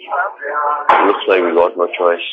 Looks like we got no choice.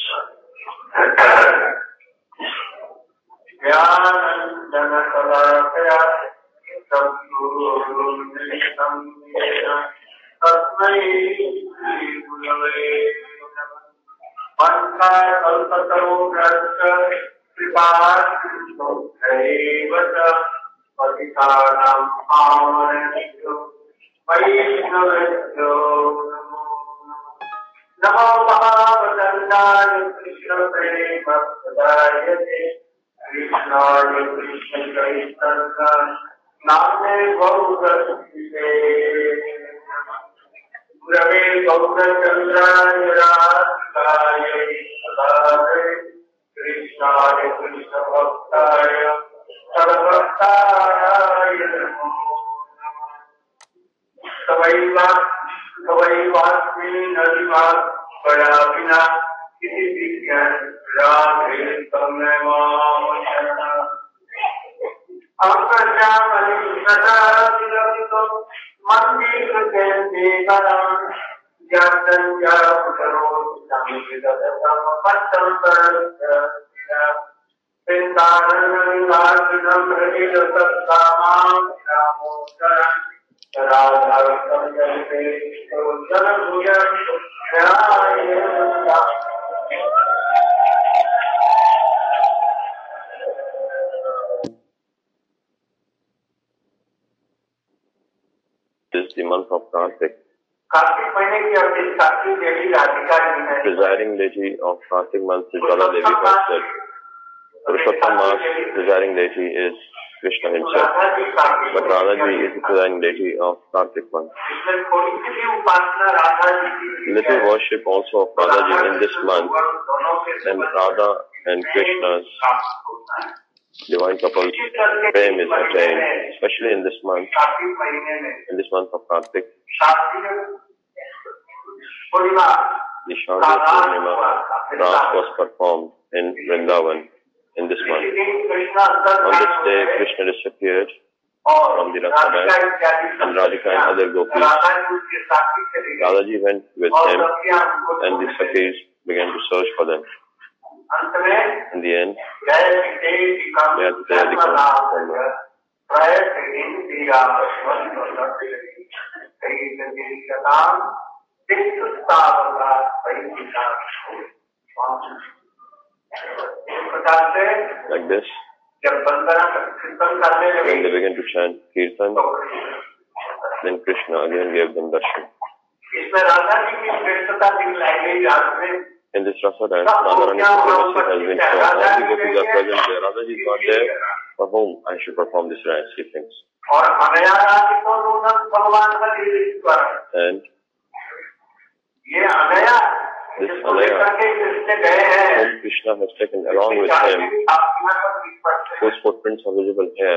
नमो महावदन्ताय कृष्ण प्रेम प्रदायते कृष्णाय कृष्ण चैतन्य नामे गौरसुते गुरवे गौरचन्द्राय राधिकाय सदाय कृष्णाय कृष्ण भक्ताय सर्वभक्ताय नमो नमः सवैवास्मि नदिवा परा विना किसी विज्ञान राधे तमेवामशरणा अहंकामणि सदा विरमितो मंदिरते देवरां जातंजा पुरो संविदतम पट्टं परस्या पिंडारणं हृदय सत्तामां रामोदरं This is the month of Kartik. Kartik महीने की अपनी सातवीं देवी राधिका जी है. Presiding deity of Kartik month is Radha Devi herself. Purushottam Mas presiding deity is Krishna himself. But Radha Ji is the presiding deity of Kartik month. Little worship also of Radha Ji in this month, and Radha and Krishna's divine couple fame is attained, especially in this month of Kartik. The Shanti Purnima Ras was performed in Vrindavan in this month. On this day, Krishna disappeared from the Rasadhan and Radhika and other gopis. Radhaji went with him and the Sakhis began to search for them. In the end, they had to become like this. When they began to chant Kirtan, then Krishna again gave them darshan. In this Rasa dance, Radharani's supremacy has been shown. All the gopis are present there. Radhaji is not there. For whom I should perform this dance, he thinks. And this Anaya, whom Krishna has taken along with him, whose footprints are visible here,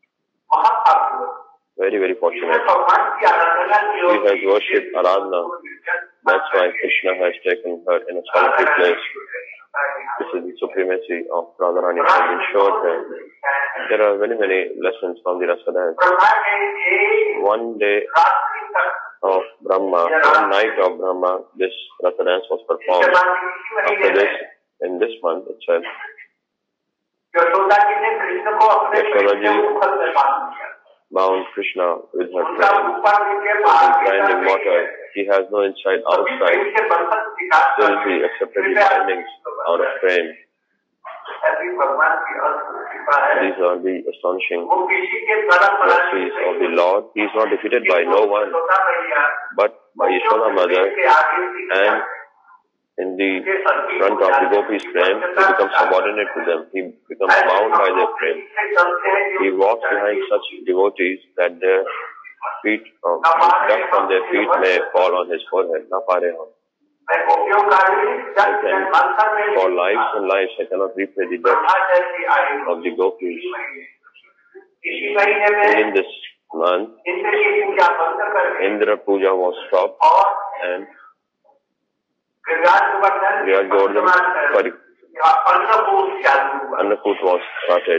very, very fortunate. He has worshipped Aradhana. That's why Krishna has taken her in a solitary place. This is the supremacy of Radharani has been shown here. There are very many lessons from the Rasa dance. One day of Brahma, one night of Brahma, this Rasa dance was performed. After this, in this month itself, Yashodaji bound Krishna with her frame, entwined in water. He has no inside, outside. Still he accepted the bindings out of frame. These are the astonishing mercies of the Lord. He is not defeated by no one, but by Yashoda Mother, and in the front of the Gopi's frame, he becomes subordinate to them. He becomes bound by their frame. He walks behind such devotees that their feet, dust from their feet may fall on his forehead. Na pare ho. For lives and lives, I cannot repay the debt of the Gopis. In this month, Indra Puja was stopped and Grihad Govardhan Annakut was started.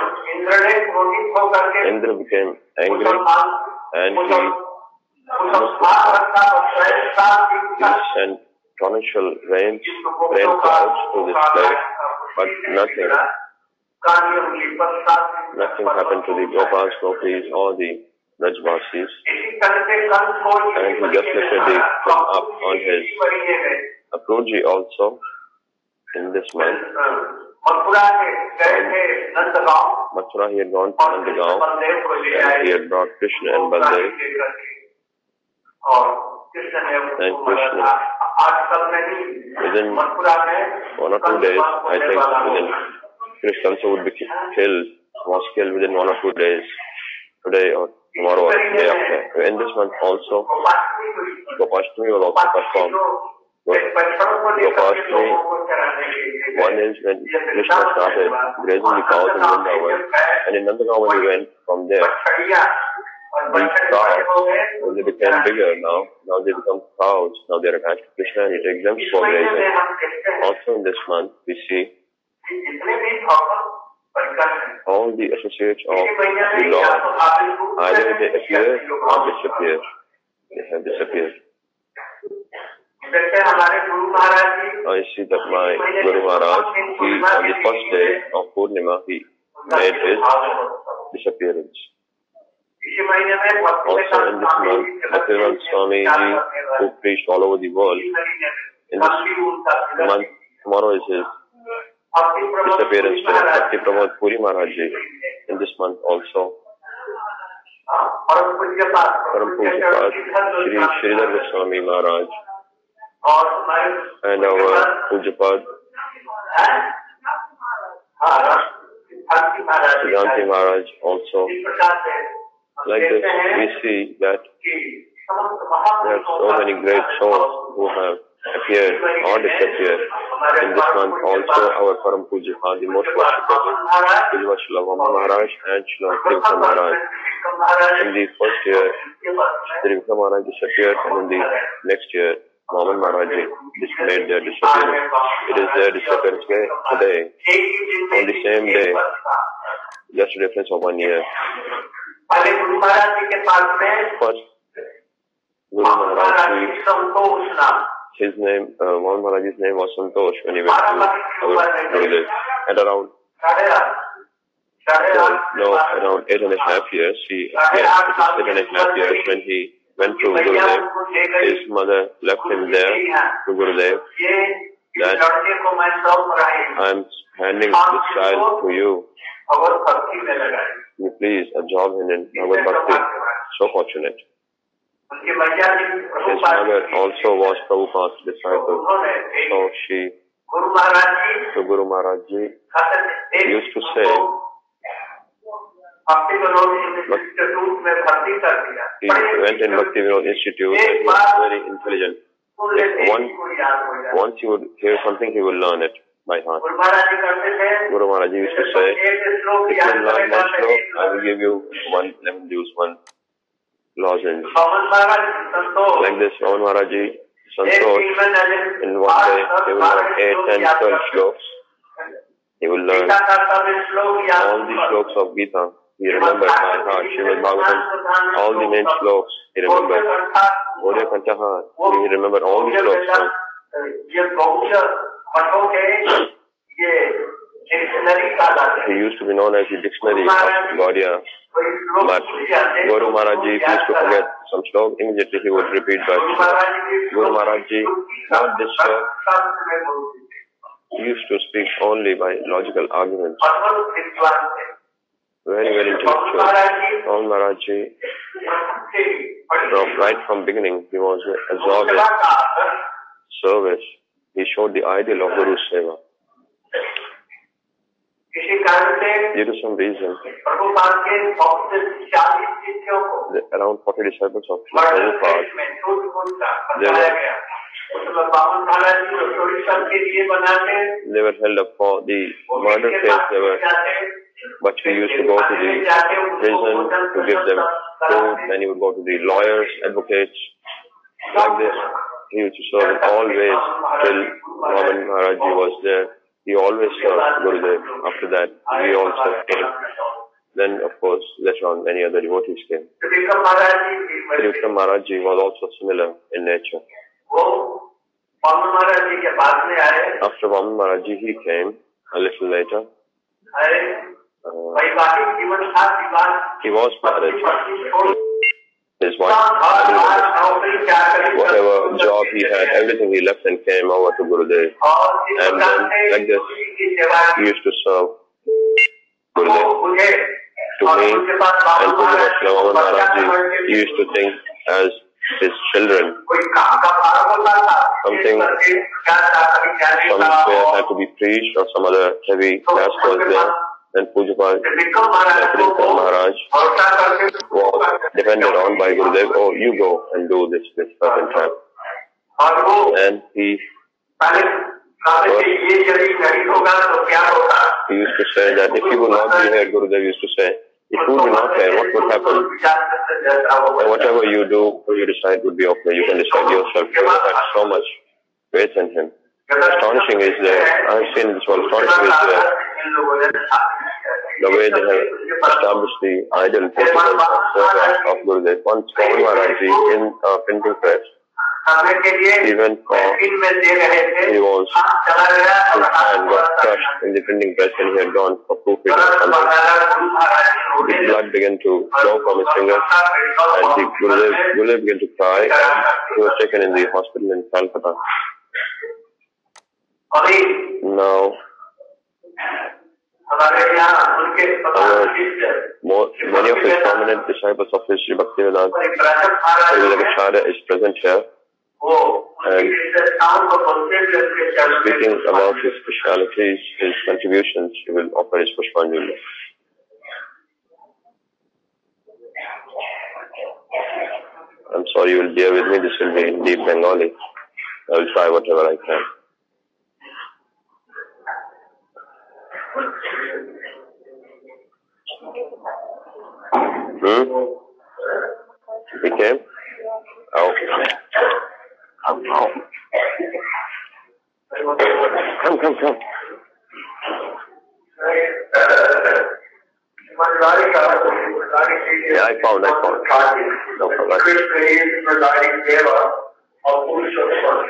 Indra became angry and he sent torrential rain clouds to this place, but nothing happened to the Gopals, Gopis, or the Brajvasis. And he just lifted the foot up on his Apurji also in this month. Mathura, he had gone to Nandagaon, and he had brought Krishna and Baldev. And Krishna, within 1 or 2 days, I think, Krishna also would be killed, was killed within 1 or 2 days, today or tomorrow or the day after. In this month also, Gopashtami will also perform. Gopashtami, one is when Krishna started grazing the cows in Vrindavan, and in Nandagaon when he went from there, these cows, when they became bigger now they become cows, now they are attached to Krishna and he takes them for grazing. Also in this month, we see all the associates of the Lord, either they appear or disappear. They have disappeared. I see that my Guru Maharaj, he, on the first day of Purnima, he made his disappearance. Also in this month, Bhaktivedanta Swami Ji, who preached all over the world, in this month, tomorrow is his disappearance day. Bhakti Pramod Puri Maharaj Ji, in this month also. Param Pujyapat Shri Sridhar Goswami Maharaj and our Pujyapat Siddhanti Maharaj also. Like this, we see that there are so many great souls who have appeared or disappeared. In this month also, our Param Pujyapat, the most worshipable, Pujya Srila Vama Maharaj and Srila Trivikram Maharaj. In the first year, Trivikram Maharaj disappeared, and in the next year, Vaman Maharaj made their disappearance. It is their disappearance today, on the same day, just a difference of 1 year. First, Guru Maharaj, his name, Vaman Maharaj's name was Santosh when he went to our Gurudev. At around 8.5 years, it is 8.5 years when he went to Gurudev. His mother left him there to Gurudev, that I am handing this child to you. You please absorb him in Bhagavad Bhakti. So fortunate. His mother also was Prabhupada's disciple. So Guru Maharaj Ji used to say, he went in Bhakti Vinod Institute and he was very intelligent. Once he would hear something, he would learn it by heart. Guru Maharaj used to say, if you learn one slok, I will give you one lemon juice, one lozenge. Like this, Vaman Maharaj Ji, Santosh, in one day, he will learn 8, 10, 12 sloks. He will learn all the sloks of Gita. He remembered by heart. Srimad Bhagavatam, all the main sloks, he remembered. Gaudiya Kantaha, he remembered all the sloks. He used to be known as the dictionary of Gaudiya. But Guru Maharaj Ji used to forget some slok, immediately he would repeat that slok. Guru Maharaj Ji, not this slok, he used to speak only by logical arguments. Very, very intellectual. Vaman Maharaj Ji, right from beginning, he was absorbed in service. He showed the ideal of Guru Seva. Due to some reason, around 40 disciples of Prabhupada, they were held up for the murder case. But he used to go to the prison to give them food, then he would go to the lawyers, advocates, like this. He used to serve in all ways till Vaman Maharaj Ji was there. He always served Gurudev. After that, we also came. Then, of course, later on, many other devotees came. Trivikram Maharaj Ji was also similar in nature. Vaman After Vaman Maharaji, he came a little later. He was married. His wife, whatever job he had, everything he left and came over to Gurudev. And then, like this, he used to serve Gurudev. To me and to Vaman Maharaji, he used to think as his children. Something, somewhere had to be preached or some other heavy task was there. Then Pujapal Maharaj was depended on by Gurudev. Oh, you go and do this certain time. And he used to say that if you would not be here, Gurudev used to say, if you would be not here, what would happen? And whatever you do, you decide would be okay. You can decide yourself. You have so much faith in him. Astonishing is there. I have seen this one. Astonishing is there. The way they have established the ideal principles of Gurudev. Once Vaman Maharaji in a printing press, he went for, his hand got crushed in the printing press and he had gone for proofing or something. The blood began to flow from his fingers and Gurudev began to cry and he was taken in the hospital in Calcutta. Now, many of his prominent disciples of his Sri Bhaktivedanta Acharya is present here. And speaking about his specialities, his contributions, he will offer his Pushpanjali. I'm sorry, you will bear with me, this will be in deep Bengali. I will try whatever I can. He came? Oh. Come. Yeah, I found. No problem. Krishna is providing Deva of Purushottam.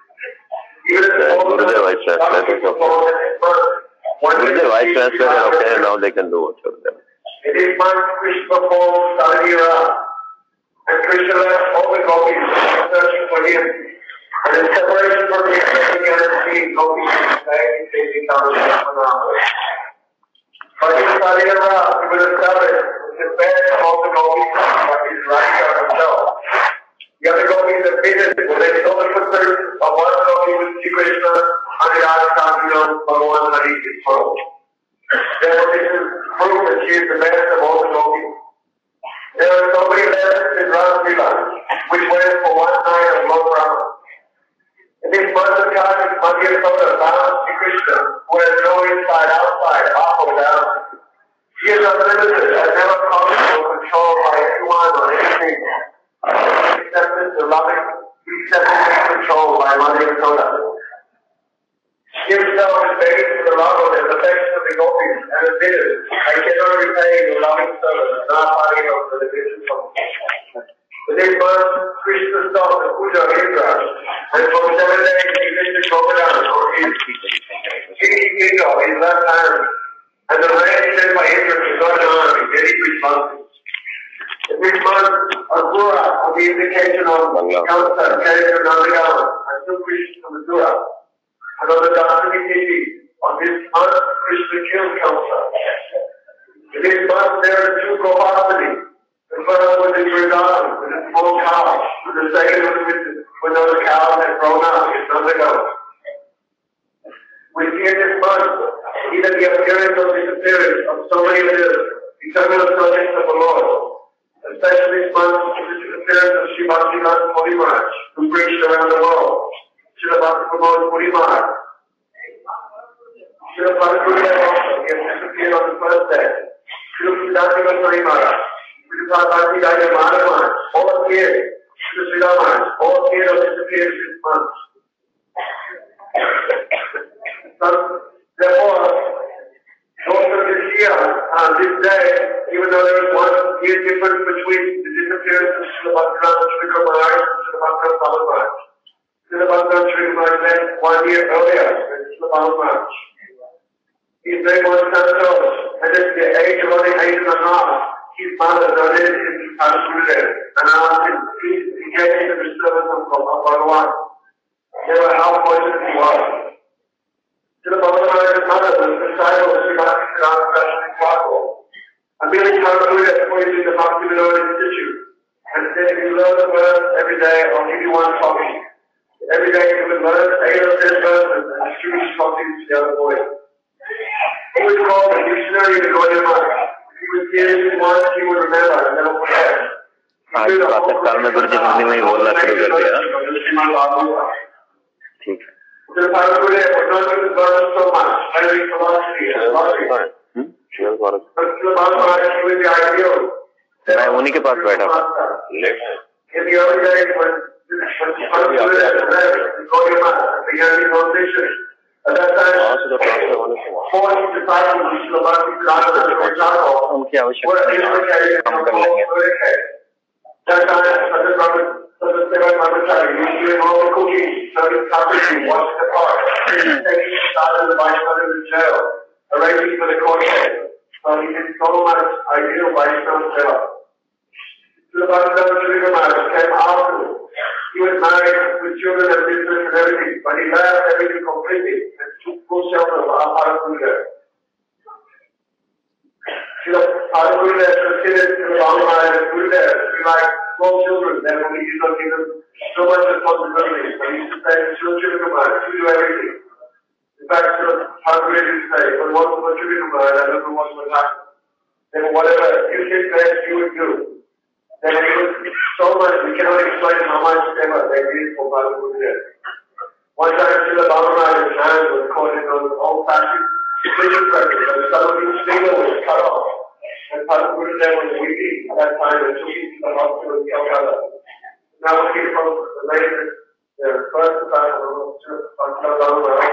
Gurudev, I translated. Gurudev, I translated. Okay, now they can do whatever they want. It is one Krishna performed Saradira, and Krishna left all the gopis searching for him. And in separation from him, they began to see gopis taking down the Brahmanama. But in Saradira, he was established the best of all the gopis, but his Radhika himself. The other gopis admitted that they saw the footprints of one gopi with Sri Krishna and the other Bhagavan Hari is full. Therefore, this is proof that she is the best of all the gopis. There was nobody left in Rasila, which went for one night of Lord Brahma. In this month of time, Madhya Soda found Sri Krishna, who has no inside, outside, up or down. She is unlimited and never conscious or controlled by anyone or anything. Accepted the loving, accepted controlled by Madhya Soda. He himself is based in the love and affection of the gopis and admitted, I cannot repay your loving service, not parting of the division from the next month, Krishna stopped the puja of Indra, and for 7 days he visited Govardhan, or his king of his left hand, and the rain sent by Indra to Govardhan in very quick months. In this month, Asura, on the indication of Kamsa, carried to Nandagaon, and took Krishna to Mathura. And on the Dasani Tithi, on this month, Krishna killed Kamsa. In this month, there are 2 Gopasani. The first was in Vrindavan, with a small cow, and the second was when those cows had grown up in Nandagaon. We see in this month, even the appearance or disappearance of so many leaders, becoming the subjects of the Lord. Especially this month, the disappearance of Sri Bhaktivedanta Puri Maharaj, who preached around the world. Srila Bhaktivedanta Puri Maharaj. Srila Bhaktivedanta also disappeared on the first day. Srila Siddhartha Puri Maharaj. Srila Bhaktivedanta Maharaj. All appeared. Srila Srila Maharaj. All appeared or disappeared this month. Therefore, also this year, this day, even though there is 1 year difference between the disappearance of Srila Bhaktivedanta Maharaj and Srila Bhaktivedanta Maharaj. Srila Bhaktivedanta Sri Maharaj 1 year earlier, it's the Bhagavad Maharaj. He's very much controlled, and at the age of only 8.5, his mother donated him to Sadhguru and asked him, please get into the service of Bhagavan. They were how fortunate he was. Srila Bhagavad Maharaj's mother was the disciple of Sri Bhakti-Siddhanta Saraswati Thakur. Amelia Sadhguru appointed the Bhakti Vinod Institute and said, if you learn the verse every day, I'll give you one copy. Every day you will learn 8 or 10 verses and distribute copies to the other boys. He was called the dictionary of Gaudiya Math. He would hear it once, he would remember and never forget. आज प्रातःकाल में गुरु जी हिंदी में ही बोलना शुरू कर दिया। ठीक है। मैं उन्हीं के पास बैठा था। उनकी आवश्यकता हम कर लेंगे। Arranging for the court case. So he did so much ideal Vaishnava seva. Srila Bhakti Maharaj came after. He was married with children and business and everything, but he left everything completely and took full shelter of Aparapurga. Srila Aparapurga considered Srila Bhakti Maharaj as Gurudev to be like small children, therefore he did not give them so much responsibility. But he used to say, Srila Maharaj, you do everything. In fact, Thakur used to say, when one was contributing to that, another one was happen. Then whatever you think best, you would do. Then it was so much, we cannot explain how much ever they did for Bhagavad Gita. One time, Srila Bhagava's hand was caught in an old-fashioned vision practice, and some of his finger was cut off. And Bhagavad Gita was weeping at that time and took him to the hospital in Calcutta. Now we came from the latest, the first disciple of Srila Bhagavad.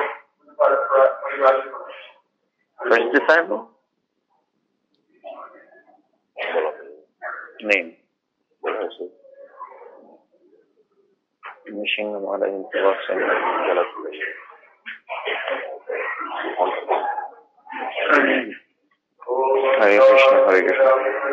First disciple? Name. Mishing Maharaj in the works and Hare Krishna, Hare Krishna.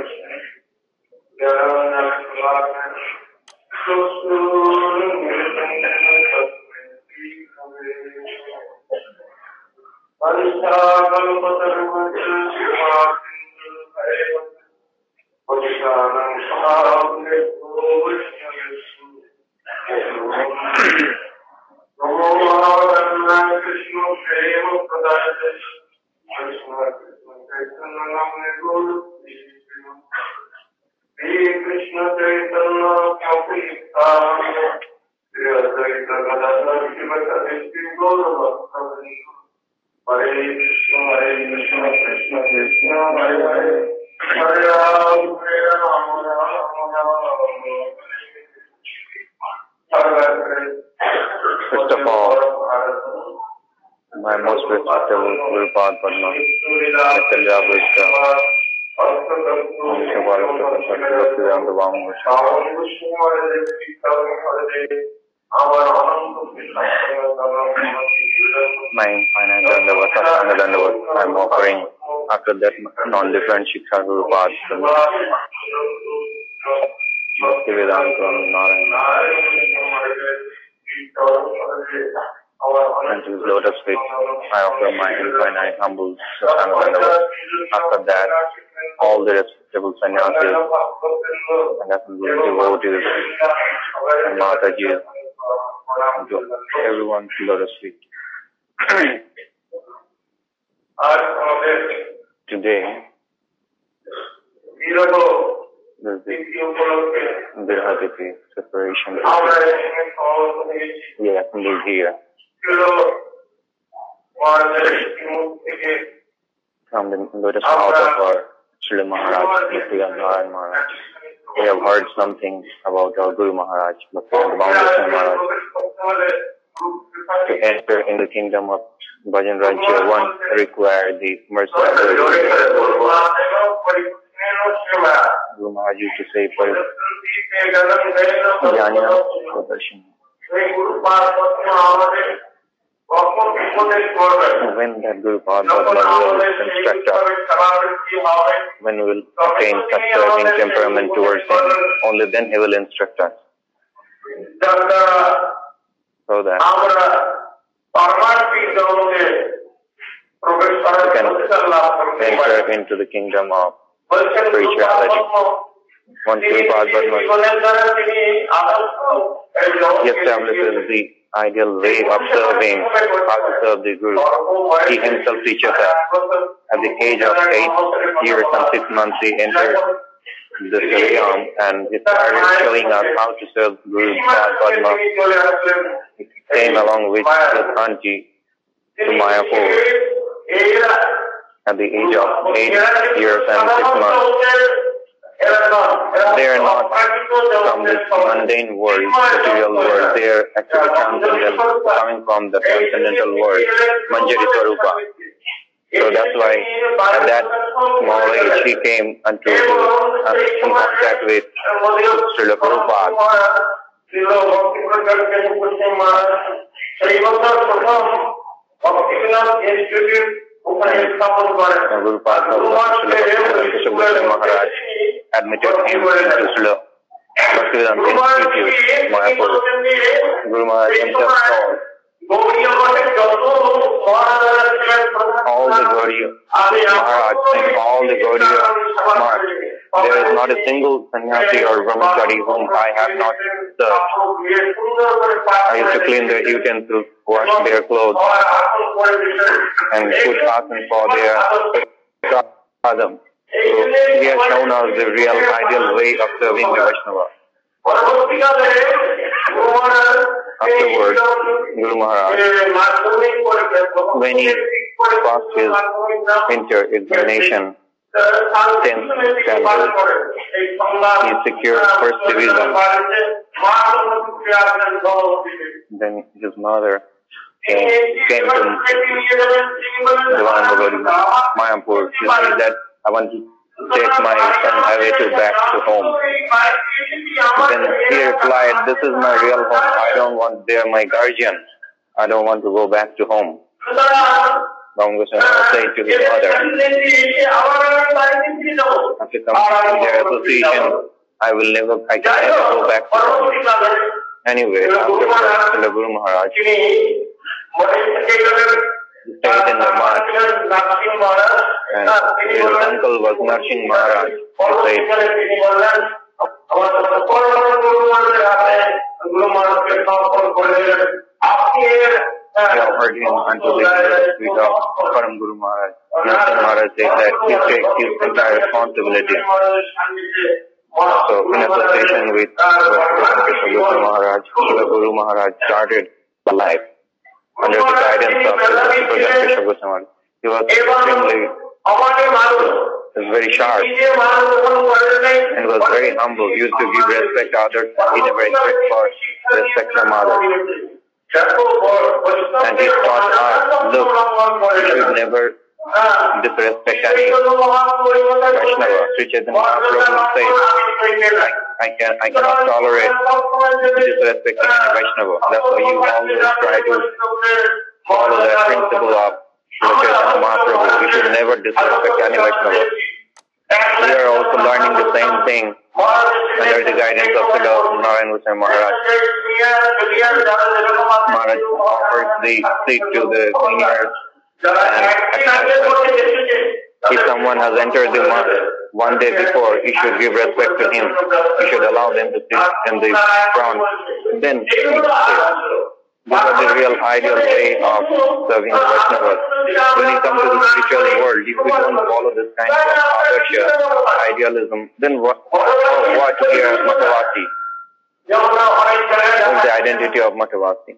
First of all, my most respected Guru Padma, my infinite Dandavat, Ashtanga Dandavat, I am offering after that non-different Shiksha Guru Padma. And to his lotus feet, I offer my infinite humble Satsanga. After that, all the respectable sannyasis and devotees and Mataji and to everyone's lotus feet. Today, there's this Virhatipi separation. Yeah, from here. From the lotus mouth of our Srila Maharaj, Bhaktivedanta Maharaj. We have heard something about our Guru Maharaj, Bhaktivedanta Maharaj. To enter in the kingdom of Bhajan Rajya, one required the mercy of Guru. Guru Maharaj used to say, Jnana Pradarshan. When that Guru Padma will instruct us, when we will attain such serving temperament towards him, only then he will instruct us. So that we can enter into the kingdom of spirituality. Once Guru Padma establishes the ideal way of serving, how to serve the Guru, he himself teaches us. At the age of 8 years and 6 months, he entered the realm and he started showing us how to serve Guru Padma. He came along with his auntie to Mayapur at the age of 8 years and 6 months. They are not from this mundane world, material world. They are actually transcendental, coming from the transcendental world, Manjari Swarupa. So that's why at that small age he came in contact with Srila Prabhupada. Guru Padma Maharaj admitted him into Srila Bhaktivedanta Institute, Mayapur. Guru Maharaj himself told all the Gaudiya Maharaj and all the Gaudiya Maharaj. There is not a single sannyasi or brahmachari whom I have not served. I used to clean their utensils, wash their clothes, and put asan for their sadham. So he has shown us the real ideal way of serving the Vaishnava. Afterwards, Guru Maharaj, when he passed his inter-examination 10th standard, he secured first division. Then his mother came to Devanagari, Mayapur. She said that I want to take my son away back to home. Then he replied, this is my real home. I don't want, they are my guardian. I don't want to go back to home. Ram Goswami said to his mother, after completing their association, I can never go back to home. Anyway, afterwards, Srila Guru Maharaj stayed in the mat, and his uncle was Narsingh Maharaj. He offered him unto the feet of Param Guru Maharaj. Narsingh Maharaj said that he takes his entire responsibility. So, in association with Guru Maharaj, Guru Maharaj started life under the guidance of Krishna Goswami. He was extremely very sharp and was very humble. He used to give respect to others. He never expected for respect from others. And he taught us, look, you should never disrespect any Vaishnava. Sri Chaitanya Mahaprabhu said, I cannot tolerate disrespecting any Vaishnava. That's why you always try to follow that principle of Sri Chaitanya Mahaprabhu. You should never disrespect any Vaishnava. We are also learning the same thing under the guidance of Srila Narayan Goswami Maharaj. Maharaj offers the seat to the seniors. And if someone has entered the mosque one day before, you should give respect to him. You should allow them to sit in the front. Then this is the real ideal way of serving the Vaishnavas. When you come to the spiritual world, if we don't follow this kind of adarsha, idealism, then what we are Matavasi? What is the identity of Matavasi?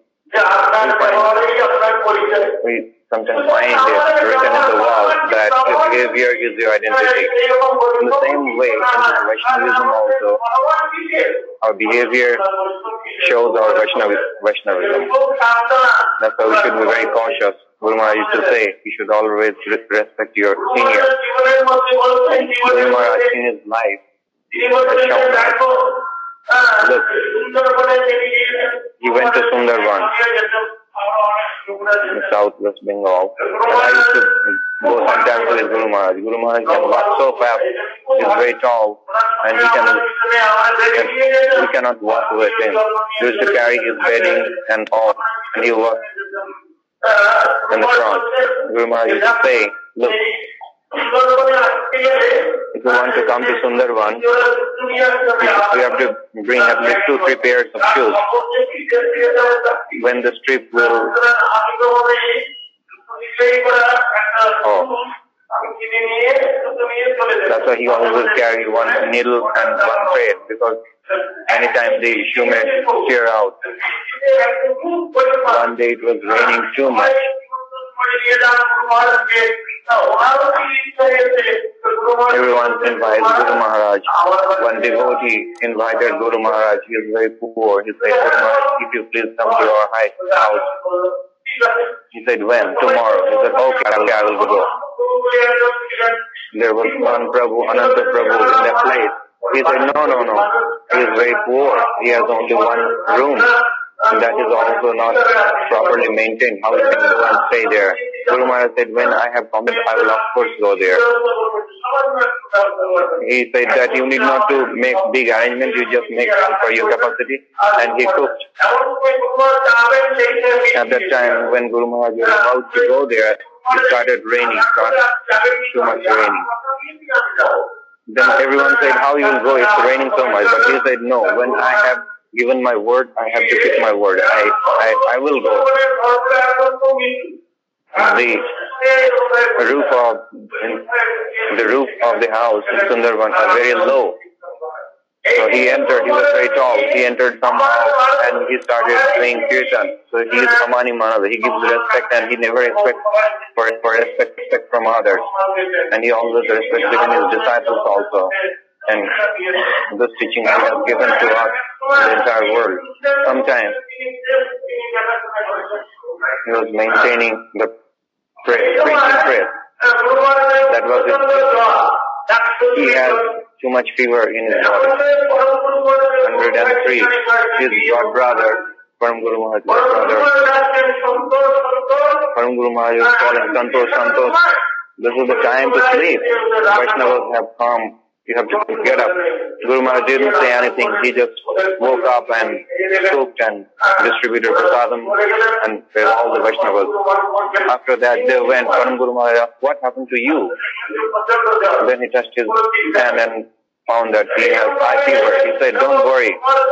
We sometimes find it written in the wall that your behavior is your identity. In the same way, in Vaishnavism also, our behavior shows our Vaishnavism. That's why we should be very cautious. Guru Maharaj used to say, you should always respect your senior. Guru Maharaj in his life has shown that, look, he went to Sundarban in Southwest Bengal. And I used to go sometimes with Guru Maharaj. Guru Maharaj can walk so fast. He's very tall, and we cannot walk with him. He used to carry his bedding and all, and he walked in the front. Guru Maharaj used to say, look, if you want to come to Sundarban, we have to bring at least 2-3 pairs of shoes. When the trip will... That's why he always carried one needle and one thread, because anytime the shoe may tear out. One day it was raining too much. Everyone invites Guru Maharaj. One devotee invited Guru Maharaj. He is very poor. He said, Guru Maharaj, if you please come to our house. He said, when? Tomorrow. He said, okay, I will go. There was one Prabhu, another Prabhu in that place. He said, no. He is very poor. He has only one room. And that is also not properly maintained. How he can go and stay there? Guru Maharaj said, when I have promised, I will of course go there. He said that you need not to make big arrangements, you just make for your capacity. And he cooked. At that time, when Guru Maharaj was about to go there, it started raining, too much raining. Then everyone said, how you will go? It's raining so much. But he said, no, when I have given my word, I have to keep my word. I will go. The roof of the house in Sundarban are very low. So he entered, he was very tall. He entered somehow and he started doing kirtan. So he is Amani Manada. He gives respect and he never expects for respect from others. And he always respected in his disciples also. And this teaching he has given to us, the entire world. Sometimes he was maintaining the preaching prayer. That was it. He has too much fever in his body. 103. His god brother, Param Guru Maharaj, Param Guru Maharaj is calling Santosh. This is the time to sleep. Vaishnavas have come. You have to get up. Guru Maharaj didn't say anything. He just woke up and cooked and distributed prasadam and fed all the Vaishnavas. After that, they went. Param Guru Maharaj asked, what happened to you? Then he touched his hand and found that he has high fever. He said, don't worry.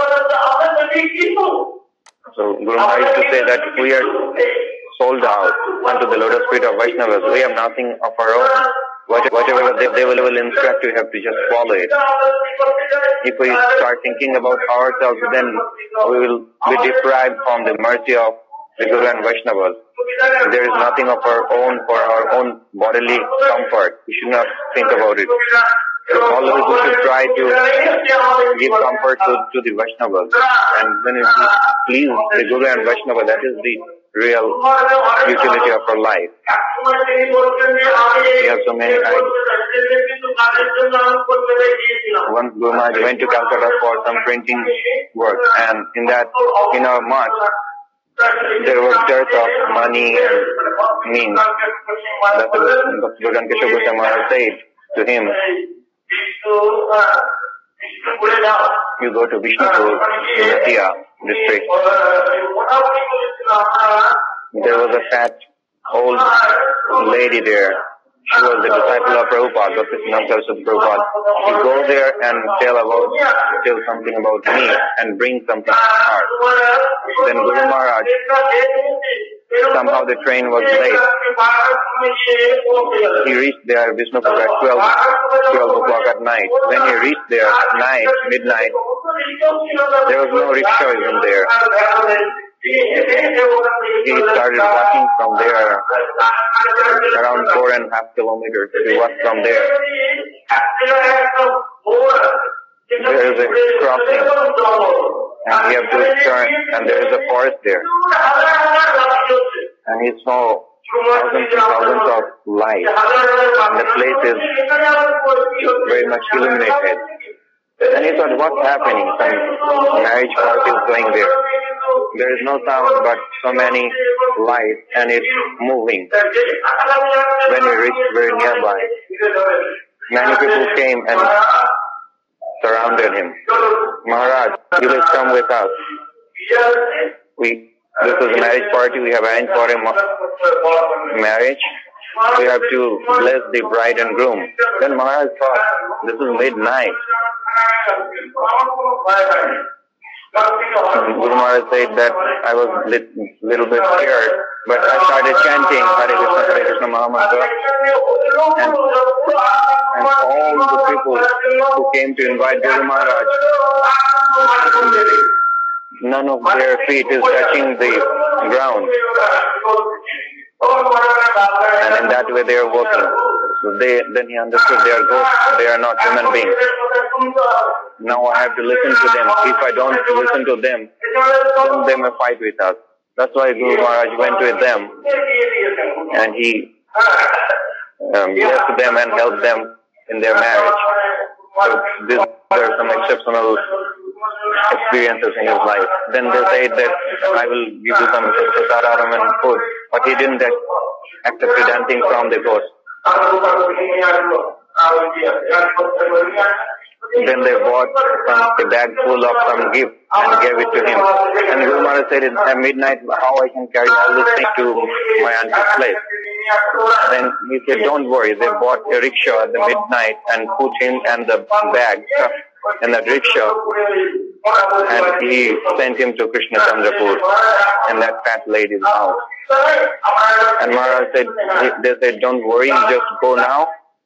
So Guru Maharaj used to say that we are sold out unto the lotus feet of Vaishnavas. We have nothing of our own. Whatever they will instruct, you have to just follow it. If we start thinking about ourselves, then we will be deprived from the mercy of the Guru and Vaishnavas. There is nothing of our own for our own bodily comfort. We should not think about it. Always we should try to give comfort to the Vaishnavas. And when it please the Guru and Vaishnava, that is the real utility of our life. We have so many times. Once Guru Maharaj went to Calcutta for some printing work, and in our mosque, there was dearth of money and means. That's what Bhagavan Keshava Goswami Maharaj said to him. You go to Vishnupur, Nadia district. There was a fat old lady there. She was the disciple of Prabhupada, Dr. Siddhanta Saraswati Prabhupada. You go there and tell something about me and bring something to her. Then Guru Maharaj, somehow the train was late. He reached there, Vishnupur, at 12 o'clock at night. When he reached there at midnight, there was no rickshaw even there. He started walking from there, around 4.5 kilometers. He walked from there. There is a crossing, and he have to turn, and there is a forest there. And he saw thousands of lights, and the place is very much illuminated. And he thought, what's happening? Some marriage party is going there. there is no sound but so many lights and it's moving. When we reached very nearby, many people came and surrounded him. Maharaj, you will come with us. This is a marriage party. We have arranged for a marriage. We have to bless the bride and groom. Then Maharaj thought, this is midnight. Guru Maharaj said that I was little bit scared, but I started chanting Hare Krishna Maha Mantra, and all the people who came to invite Guru Maharaj, none of their feet is touching the ground, and in that way they are walking. So then he understood they are ghosts, they are not human beings. Now I have to listen to them. If I don't listen to them, then they may fight with us. That's why Guru Maharaj went with them, and he blessed them and helped them in their marriage. So these are some exceptional experiences in his life. Then they said that I will give you some prasadam and food, but he didn't accept anything from the ghost. Then they bought a bag full of some gift and gave it to him. And Guru Maharaj said at midnight, how I can carry all these things to my auntie's place. Then he said, don't worry. They bought a rickshaw at the midnight and put him and the bag in that rickshaw. And he sent him to Krishna Chandrapur and that fat lady's house. And Maharaj said, they said, don't worry, just go now.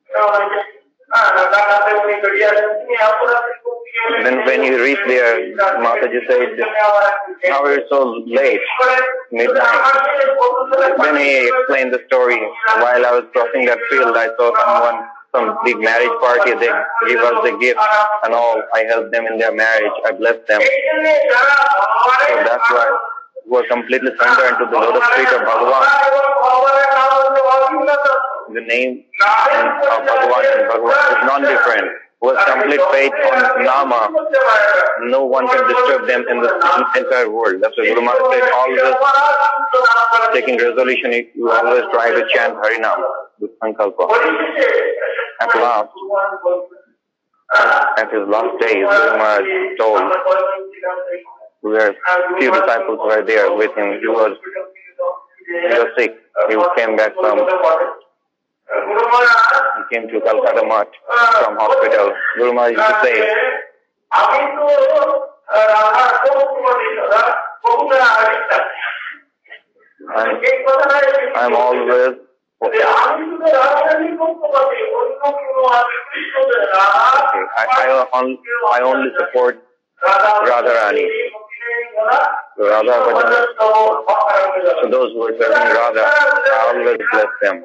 Then when he reached there, Mataji said, how is it so late, midnight? Then he explained the story. While I was crossing that field, I saw some big marriage party. They gave us the gift and all. I helped them in their marriage. I blessed them. So that's why we're completely surrendered into the lotus feet of Bhagavan. The name of Bhagavan and Bhagavan is non-different. Who has complete faith on Nama, no one can disturb them in this entire world. That's why Guru Maharaj said, always taking resolution, you always try to chant Harinam with Sankalpa. At last, at his last days, Guru Maharaj told, few disciples were there with him. He was sick. He came back he came to Calcutta Math from hospital. Guru Maharaj used to say, I'm always I only support Radharani. Radha Bhajan. So those who are serving Radha, I always bless them.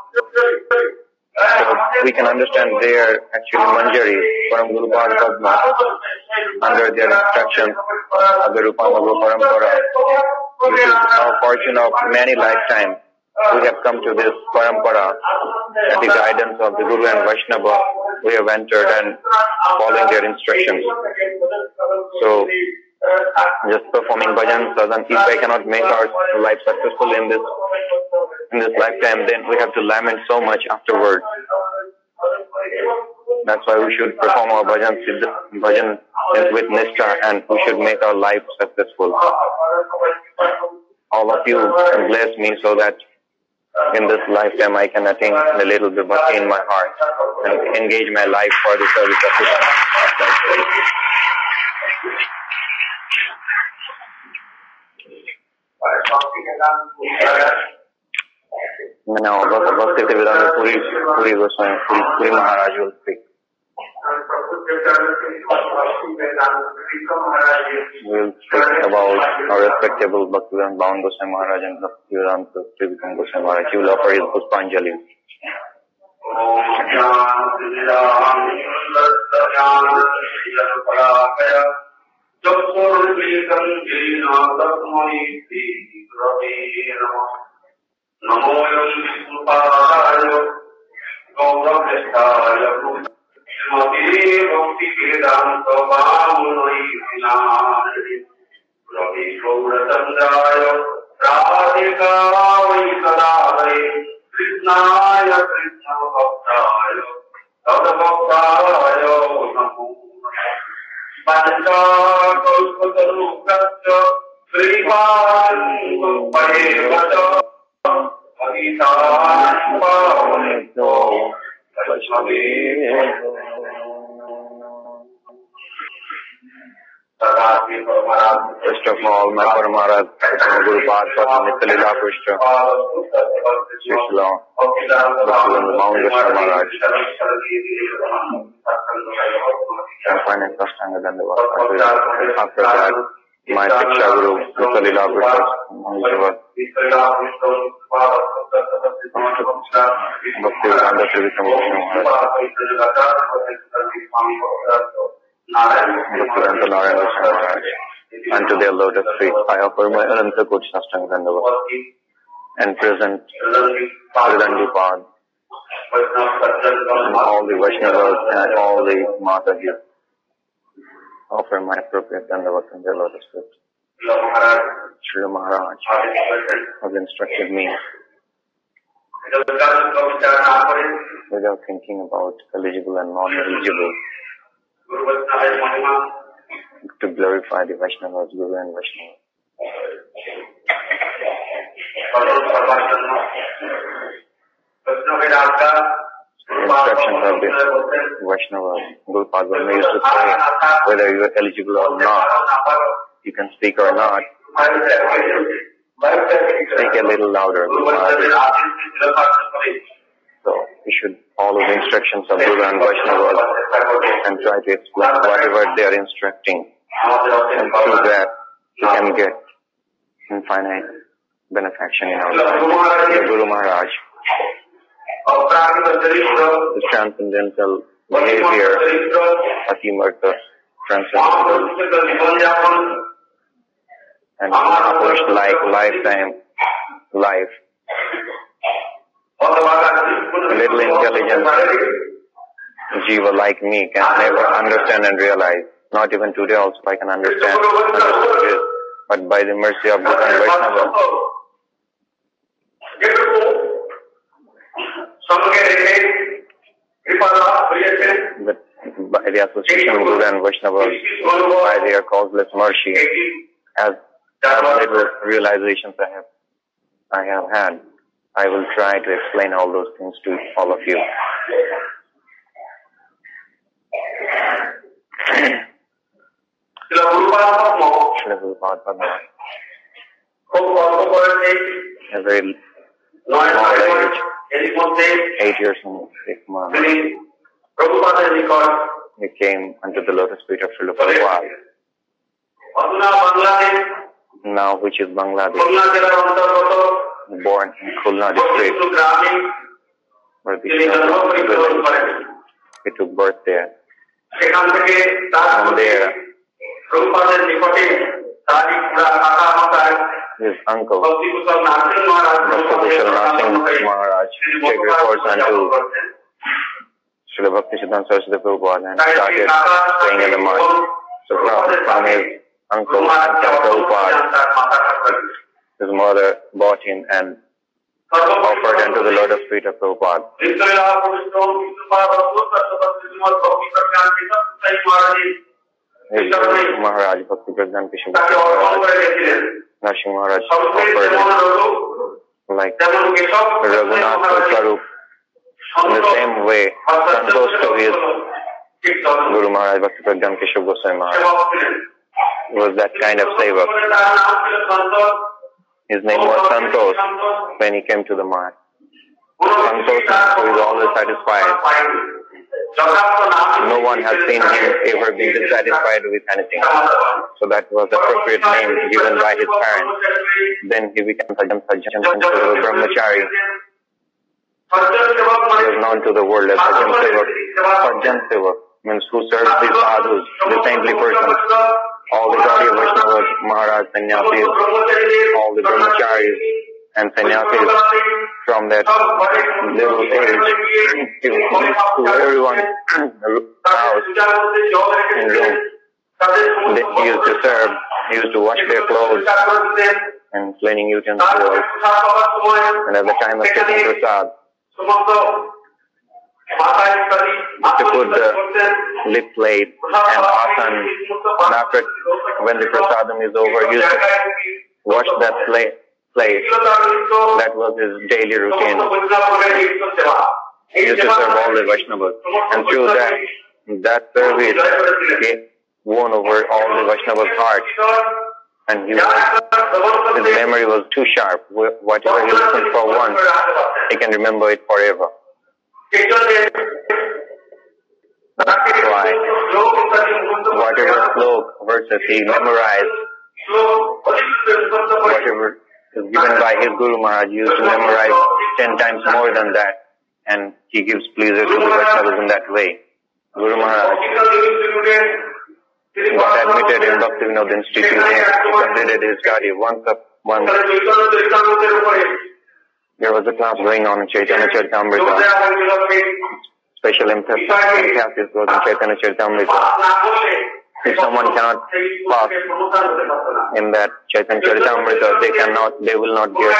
So we can understand they are actually Manjari from Guru Padma under their instruction of the Rupama Guru Parampara. This is our fortune of many lifetimes. We have come to this Parampara at the guidance of the Guru and Vaishnava. We have entered and following their instructions. So just performing bhajan sadhan, if I cannot make our life successful in this lifetime, then we have to lament so much afterward. That's why we should perform our bhajan with nishtha, and we should make our life successful. All of you bless me so that in this lifetime I can attain a little bit bhakti in my heart and engage my life for the service of Krishna. Now, Bhakti Vedanta Puri Goswami, Puri Maharaj will speak. We will speak about our respectable Bhaktivedanta Bhavan Goswami Maharaj and Bhaktivedanta Trivikram Goswami Maharaj. He will offer his Pushpanjali. First of all, my Paramarad, Guru Padma, Nitalila Krishna, Shishla, Bhaktivinoda Mahavishnu Maharaj, and finally Sastanga Dandava. After that, my Shiksha Guru, Nitalila Krishna, Bhaktivinoda Maharaj, unto their lotus feet, I offer my Ananta Kuch Sastanga Dandava and present Tridandipad and all the Vaishnavas and all the Mata here. Offer my appropriate Dandavat in their lotus feet. Srila Maharaj has instructed me without thinking about eligible and non-eligible to glorify the Vaishnavas, Guru and Vaishnava. Instructions of the Vaishnavas, Guru Padma used to say, whether you are eligible or not, you can speak or not, speak a little louder. So you should follow the instructions of Guru and Vaishnava and try to explain whatever they are instructing. And through that, you can get infinite benefaction in our life. The Guru Maharaj, the transcendental behavior, Atimarta, transcendental, and accomplished like lifetime life. Little intelligent jiva like me can never understand and realize. Not even today also I can understood it. But by the mercy of Guru and Vaishnava, by the association of Guru and Vaishnava, by their causeless mercy, as little realizations I have had, I will try to explain all those things to all of you. A very small age, 8 years and 6 months, he came unto the lotus feet of Srila Prabhupada, now which is Bangladesh, born in Khulna district, where the village. He took birth there. From there, his uncle, Bhakti Kushal Narsingh Maharaj, take reports unto Srila Bhaktisiddhanta Saraswati Prabhupada and started staying in the mud. So from his uncle, Prabhupada, his mother bought him and offered unto the lotus feet of Prabhupada. His Maharaj, Bhakti Prajan Kishan Narsingh Maharaj offered him like Raghunath Swarup. In the same way, Santosh to his Guru Maharaj, Bhakti Prajan Kishan Goswami Maharaj, was that kind of sevak. His name was Santosh when he came to the Maharaj. Santosh, who is always satisfied. No one has seen him ever being dissatisfied with anything. So that was the appropriate name given by his parents. Then he became Sajjan Brahmachari. He was known to the world as Sajjan Sevak. Sajjan Sevak means who serves the sadhus, the saintly persons. All the Gaudiya Vaishnavas, Maharaj, Sannyasis, all the Brahmacharis and Sannyasis from that little age, he went to everyone's house and room He used to serve, he used to wash their clothes and cleaning utensils. And at the time of taking prasad, to put the lip plate and asan, and after, when the prasadam is over, he used to wash that plate. That was his daily routine. He used to serve all the Vaishnavas. And through that service, he won over all the Vaishnavas' hearts. And his memory was too sharp. Whatever he listened for once, he can remember it forever. That's why whatever slok verses he memorized, whatever is given by his Guru Maharaj, used to memorize 10 times more than that, and he gives pleasure to the Vaishnavas in that way. Guru Maharaj got admitted in Bhaktivinoda Institute and completed his study. Once there was a class going on in Chaitanya Charitamrita. Special emphasis was in Chaitanya Charitamrita. If someone cannot pass in that Chaitanya Charitamrita, they will not get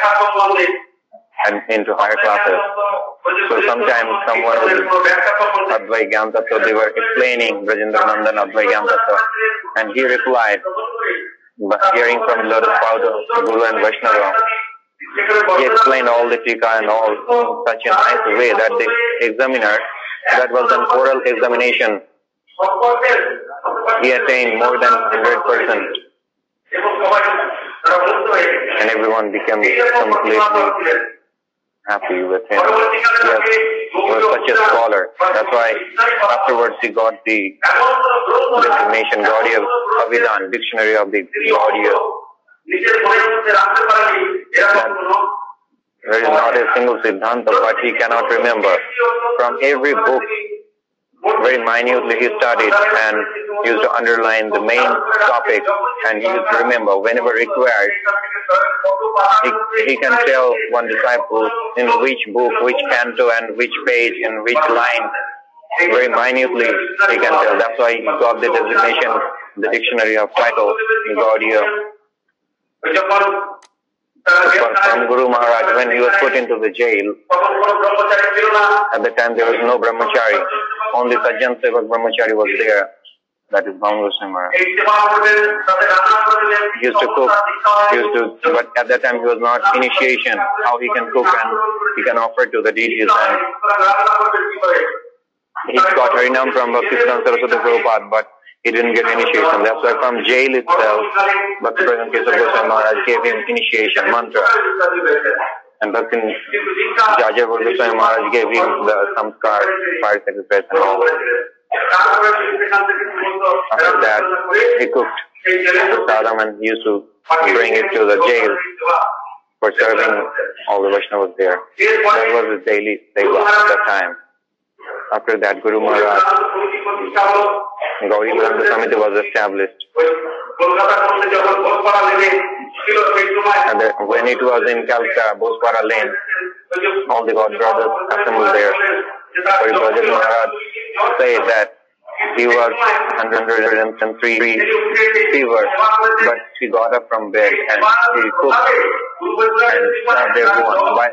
into higher classes. So sometimes someone was Advai Gyan Tattva, they were explaining Brajendra Nandan Advai Gyan Tattva, and he replied, but hearing from Lotus Paud of Guru and Vaishnava, he explained all the tika and all in such a nice way that the examiner, that was an oral examination, he attained more than 100%. And everyone became completely happy with him. He was such a scholar. That's why afterwards he got the designation Gaudiya Abhidan, Dictionary of the Gaudiya. There is not a single Siddhanta, but he cannot remember. From every book, very minutely he studied and used to underline the main topic, and he used to remember whenever required. He can tell one disciple in which book, which canto and which page and which line, very minutely he can tell. That's why he got the designation, the dictionary of title, Gaudiya. From Guru Maharaj, when he was put into the jail, at the time there was no brahmachari, only Sajjan Sevak brahmachari was there, that is Bhaumur Singh Maharaj. He used to cook, but at that time he was not initiation, how he can cook and he can offer to the deities, and he got Harinam from Bhaktisiddhanta Saraswati Prabhupada, but he didn't get initiation. That's why from jail itself, Bhakti-Pradhan Keshav Goswami Maharaj gave him initiation, mantra. And Bhakti Jaja Goswami Maharaj gave him the samskar, fire sacrifice and all. After that, he cooked prasadam and he used to bring it to the jail for serving all the Vaishnavas there. That was his daily seva at that time. After that, Guru Maharaj, Gauri Grantha Samiti was established. And when it was in Calcutta, Bospara Lane, all the God brothers assembled there. Guru Maharaj said that he was 103 fever, but he got up from bed and he cooked and served everyone.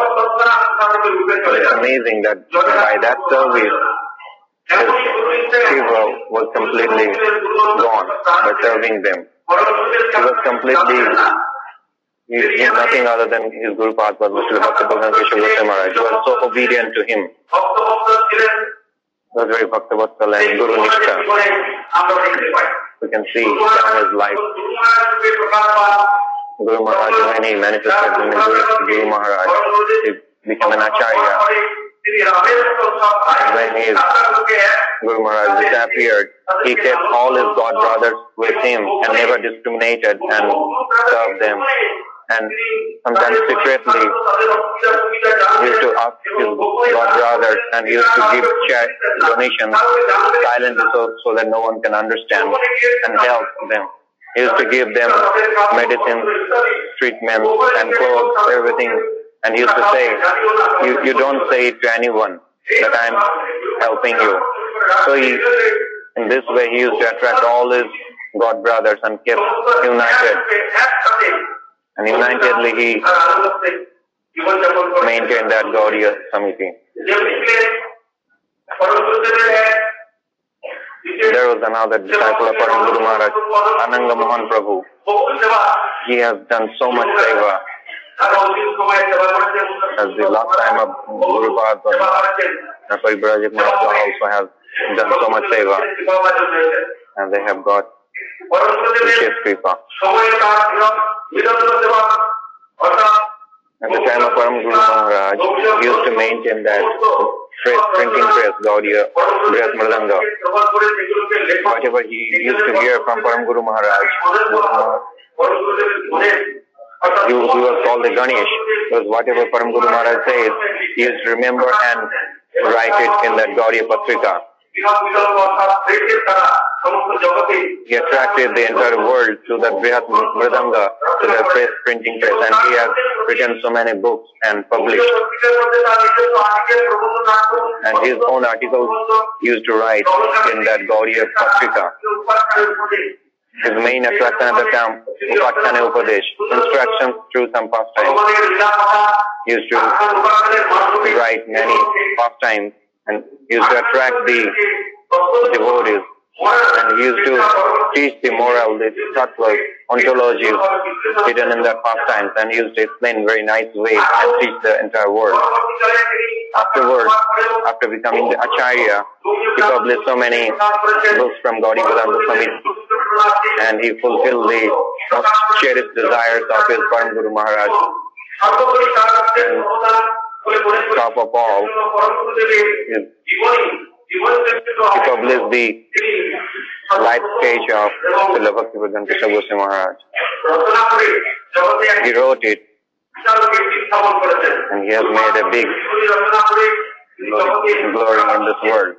It's amazing that by that service, his fever was completely gone by serving them. He was completely, he's nothing other than his Guru Padma, Mr. Bhakti-Pradhan Keshav Goswami Maharaj. He was so obedient to him. He was very Bhakta-Vatsal and Guru Nishtha. We can see down his life. Guru Maharaj, when he manifested in Guru Maharaj, he became an Acharya. And when Guru Maharaj disappeared, he kept all his God brothers with him and never discriminated and served them. And sometimes secretly, he used to ask his God brothers and he used to give donations silently so that no one can understand and help them. He used to give them medicine, treatment and clothes, everything. And he used to say, you don't say it to anyone that I'm helping you. So he In this way, he used to attract all his God brothers and kept united. And unitedly, he maintained that Gaudiya Samiti. There was another disciple of Param Guru Maharaj, Ananga Mohan Prabhu. He has done so much seva. As the last time of Guru Prabhupada and Paribrajak Maharaj also have done so much seva. And they have got Vishesha Kripa. At the time of Param Guru Maharaj, he used to maintain that printing press, Gaudiya Brihat Mridanga. Whatever he used to hear from Param Guru Maharaj, he was called the Ganesh, because whatever Param Guru Maharaj says, he used to remember and write it in that Gaudiya Patrika. He attracted the entire world to the Brihat Mridanga, to the press printing press, and he has written so many books and published. And his own articles he used to write in that Gaudiya Patrika. His main attraction at the time, Upakhane Upadesh, instructions through some pastimes. He used to write many pastimes and he used to attract the devotees. And he used to teach the moral, the tattvas, ontologies hidden in the pastimes, and he used to explain in very nice way and teach the entire world. Afterwards, after becoming the Acharya, he published so many books from Gaudiya Vedanta Samiti, and he fulfilled the most cherished desires of his Param Guru Maharaj. And top of all, he published the life stage of Srila Bhaktivedanta Krishna Goswami Maharaj. He wrote it, and he has made a big glory in this world.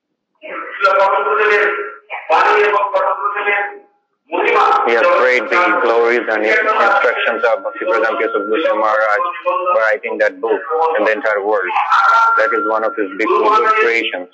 He has prayed the glories and instructions of Bhaktivedanta Krishna Goswami Maharaj by writing that book in the entire world. That is one of his big creations.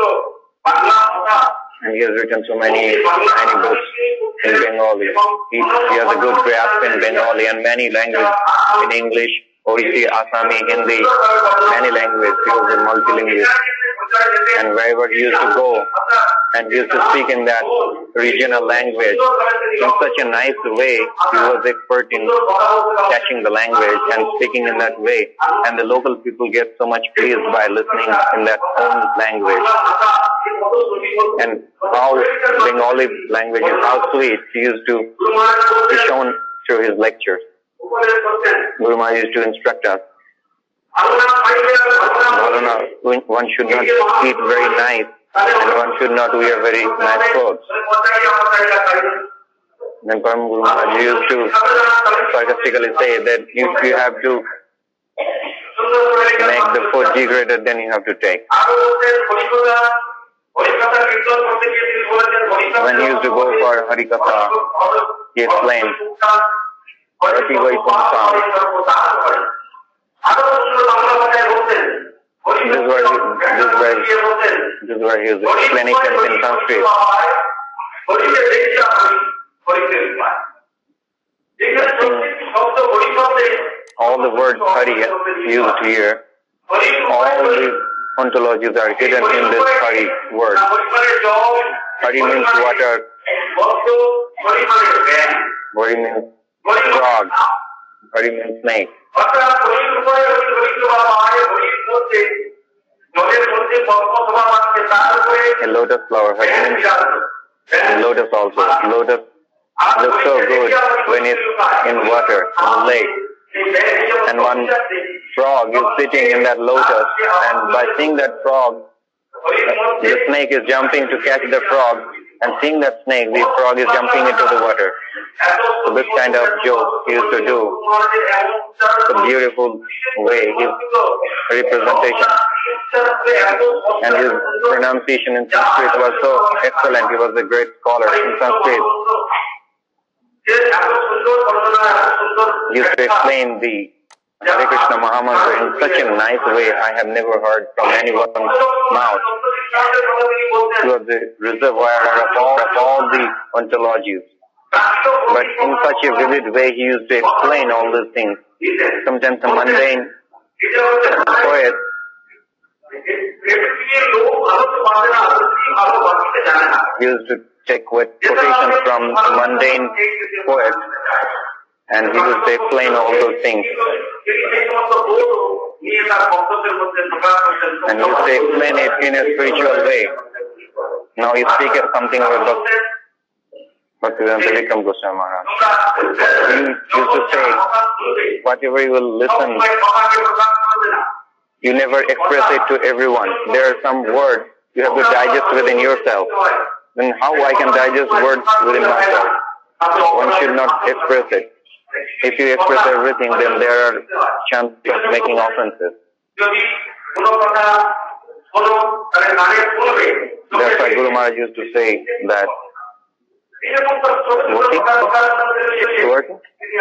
And he has written so many books in Bengali. He has a good grasp in Bengali and many languages, in English, Odissi, Assami, Hindi, many languages. He was a multilingual. And wherever he used to go, and he used to speak in that regional language in such a nice way. He was expert in catching the language and speaking in that way. And the local people get so much pleased by listening in that own language. And how Bengali language is, how sweet he used to be shown through his lectures. Guru Maharaj used to instruct us. One should not eat very nice, and one should not wear very nice clothes. Then Param Guru Maharaj used to sarcastically say that if you have to make the food degraded, then you have to take. When he used to go for Harikatha, he explained, Rati Vaikuntha. This is where his explanations in Sanskrit. All the words Hari used here, all the ontologies are hidden in this Hari word. Hari means water. Hari means frog. Hari means snake. A lotus flower, Hari means lotus also. Lotus looks so good when it's in water, in the lake. And one frog is sitting in that lotus, and by seeing that frog, the snake is jumping to catch the frog, and seeing that snake, the frog is jumping into the water. So this kind of joke he used to do. The beautiful way, his representation. And his pronunciation in Sanskrit was so excellent. He was a great scholar in Sanskrit. He used to explain the Hare Krishna Mahamantra in such a nice way I have never heard from anyone's mouth. He was the reservoir of all the ontologies. But in such a vivid way, he used to explain all these things. Sometimes a mundane poet used to take quotations from mundane poets, and he used to explain all those things. And he used to explain it in a spiritual way. Now he speaks something about Bhaktivedanta Vikram Goswami Maharaj. He used to say, whatever you will listen, you never express it to everyone. There are some words you have to digest within yourself. Then how I can digest words within myself? One should not express it. If you express everything, then there are chances of making offenses. That's why Guru Maharaj used to say that. Working?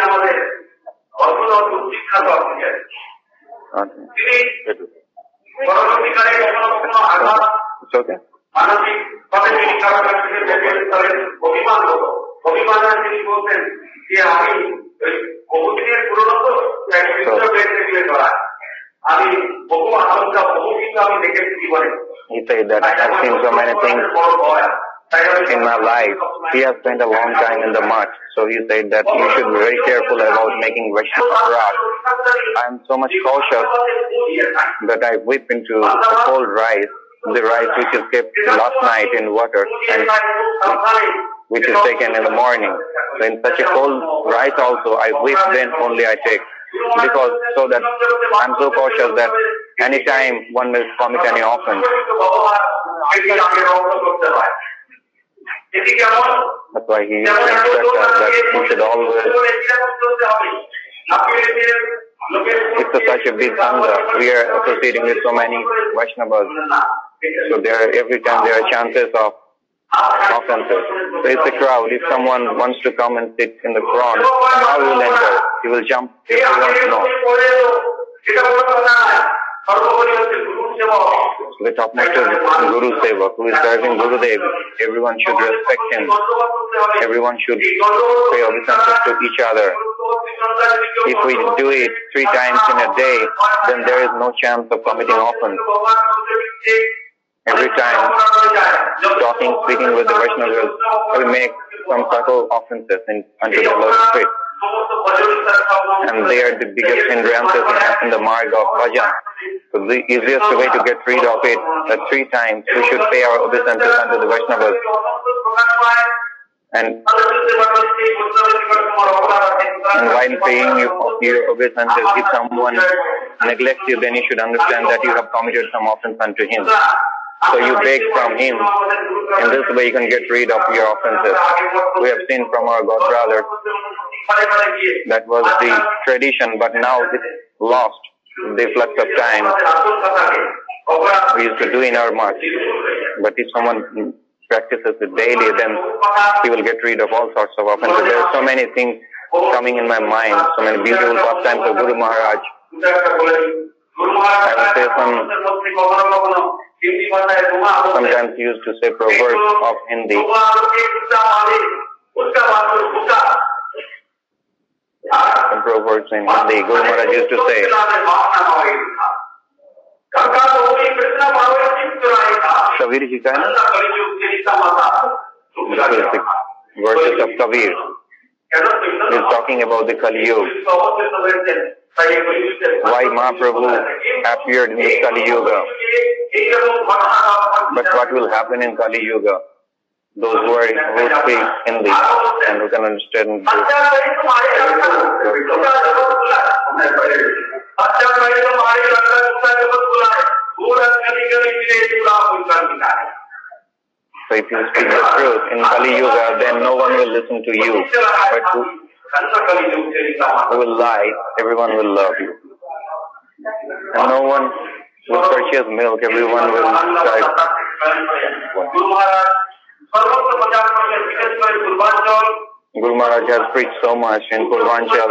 It's okay? He said that I have seen so many things in my life. He has spent a long time in the mud, so he said that you should be very careful about making Vaishnava apparat. I am so much cautious that I whip into the cold rice, the rice which is kept last night in water and which is taken in the morning. So in such a cold rice also I whip, then only I take. Because so that I am so cautious that any time one may commit any offense. That's why he instructs us that we should always. It's such a big sangha. We are associating with so many Vaishnavas. So every time there are chances of offenses. So it's a crowd. If someone wants to come and sit in the crowd, how he will enter? He will jump. Everyone knows. The topmost is Guru Seva, who is serving Gurudev. Everyone should respect him. Everyone should pay obeisances to each other. If we do it 3 times in a day, then there is no chance of committing offense. Every time speaking with the Vaishnavas, we make some subtle offenses unto the Lord's feet. And they are the biggest hindrances in the marg of bhajan. So the easiest way to get rid of it, that 3 times we should pay our obeisances unto the Vaishnavas. And while paying your obeisances, if someone neglects you, then you should understand that you have committed some offense unto him. So you beg from him. In this way you can get rid of your offenses. We have seen from our God brothers, that was the tradition, but now it's lost. The flux of time we used to do in our march. But if someone practices it daily, then he will get rid of all sorts of offenses. There are so many things coming in my mind, so many beautiful pastimes of Guru Maharaj. I will say sometimes he used to say proverbs of Hindi. Some proverbs in Hindi, Guru Maharaj used to say, Kabir ji ka hai na? This is the verses of Kabir. He is talking about the Kali Yuga. Why Mahaprabhu appeared in this Kali Yuga. But what will happen in Kali Yuga? Those who speak Hindi and who can understand this. So if you speak the truth in Kali Yuga, then no one will listen to you. But who will lie, everyone will love you. And no one will purchase milk, everyone will strive. Guru Maharaj has preached so much in Purvanchal,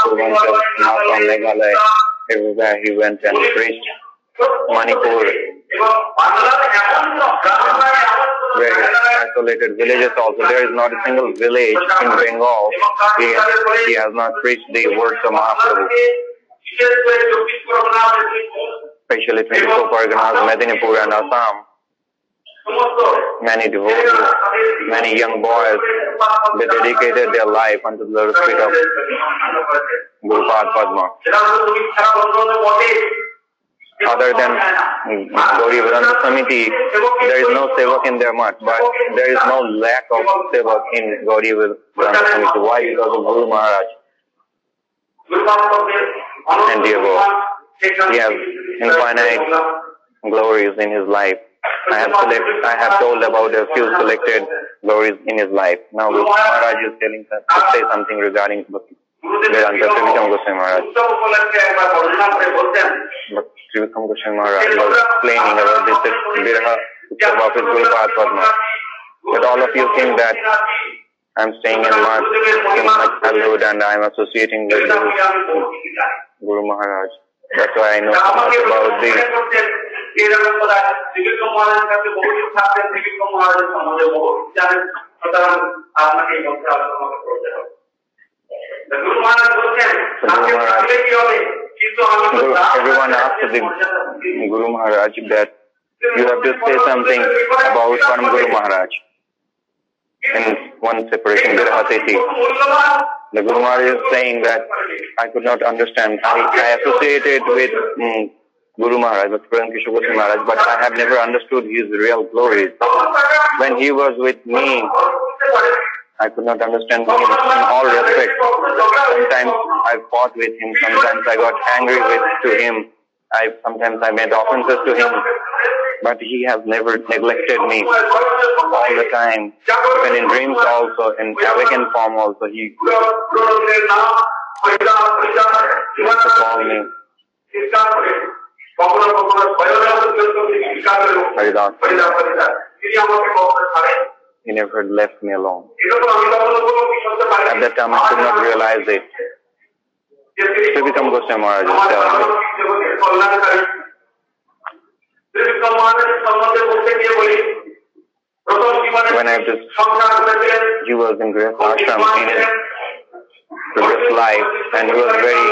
Assam, Meghalaya, everywhere he went and preached. Manipur, very isolated villages also. There is not a single village in Bengal he has not preached the words of Mahaprabhu. Especially 24 Parganas, Medinipur and Assam. Many devotees, many young boys, they dedicated their life unto the lotus feet of Gurupad Padma. Other than Gauri Vedanta Samiti, there is no sevak in their much, but there is no lack of sevak in Gauri Vedanta Samiti. Why? Because of Guru Maharaj and Devo. He has infinite glories in his life. I have told about a few selected glories in his life. Now Guru Maharaj is telling us to say something regarding Vedanta Trivikram Goswami Maharaj. Trivikram Goswami Maharaj was explaining about this Viraha Utsav of his Gurupad Padma. But all of you think that I'm staying in my childhood and I'm associating with Guru Maharaj. That's why I know so much about the everyone asked the Guru Maharaj that you have to say something about Param Guru Maharaj in one separation, Virahatithi. The Guru Maharaj is saying that I could not understand. I associated with Guru Maharaj, with Param Kishore Goswami Maharaj, but I have never understood his real glories. When he was with me, I could not understand him in all respects. Sometimes I fought with him, sometimes I got angry to him, sometimes I made offenses to him, but he has never neglected me all the time. Even in dreams also, in awakened form also, he used to call me Haridas. He never left me alone. At that time, I could not realize it. Trivikram Goswami Maharaj is telling me. When he was in Grihastha Ashram in his previous life, and he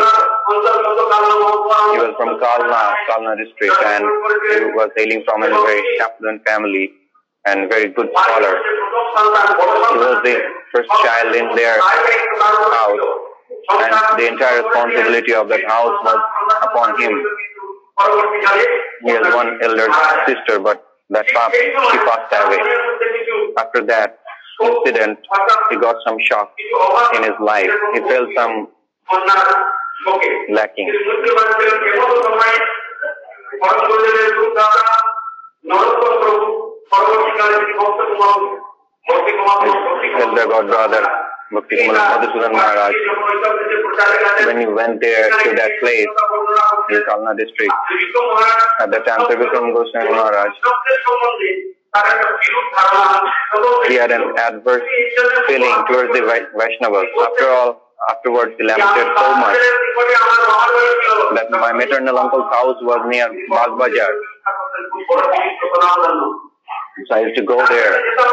was from Kalna district, and he was hailing from a very affluent family and very good scholar. He was the first child in their house, and the entire responsibility of that house was upon him. He has one elder sister, but she passed away. After that incident, he got some shock in his life. He felt some lacking. His elder godbrother, Bhakti Kumar Madhusudan Maharaj, when he went there to that place in Kalna district, at that time Trivikram Goswami Maharaj, he had an adverse feeling towards the Vaishnavas. Afterwards he lamented so much that my maternal uncle's house was near Bagh Bazar. So I used to go there.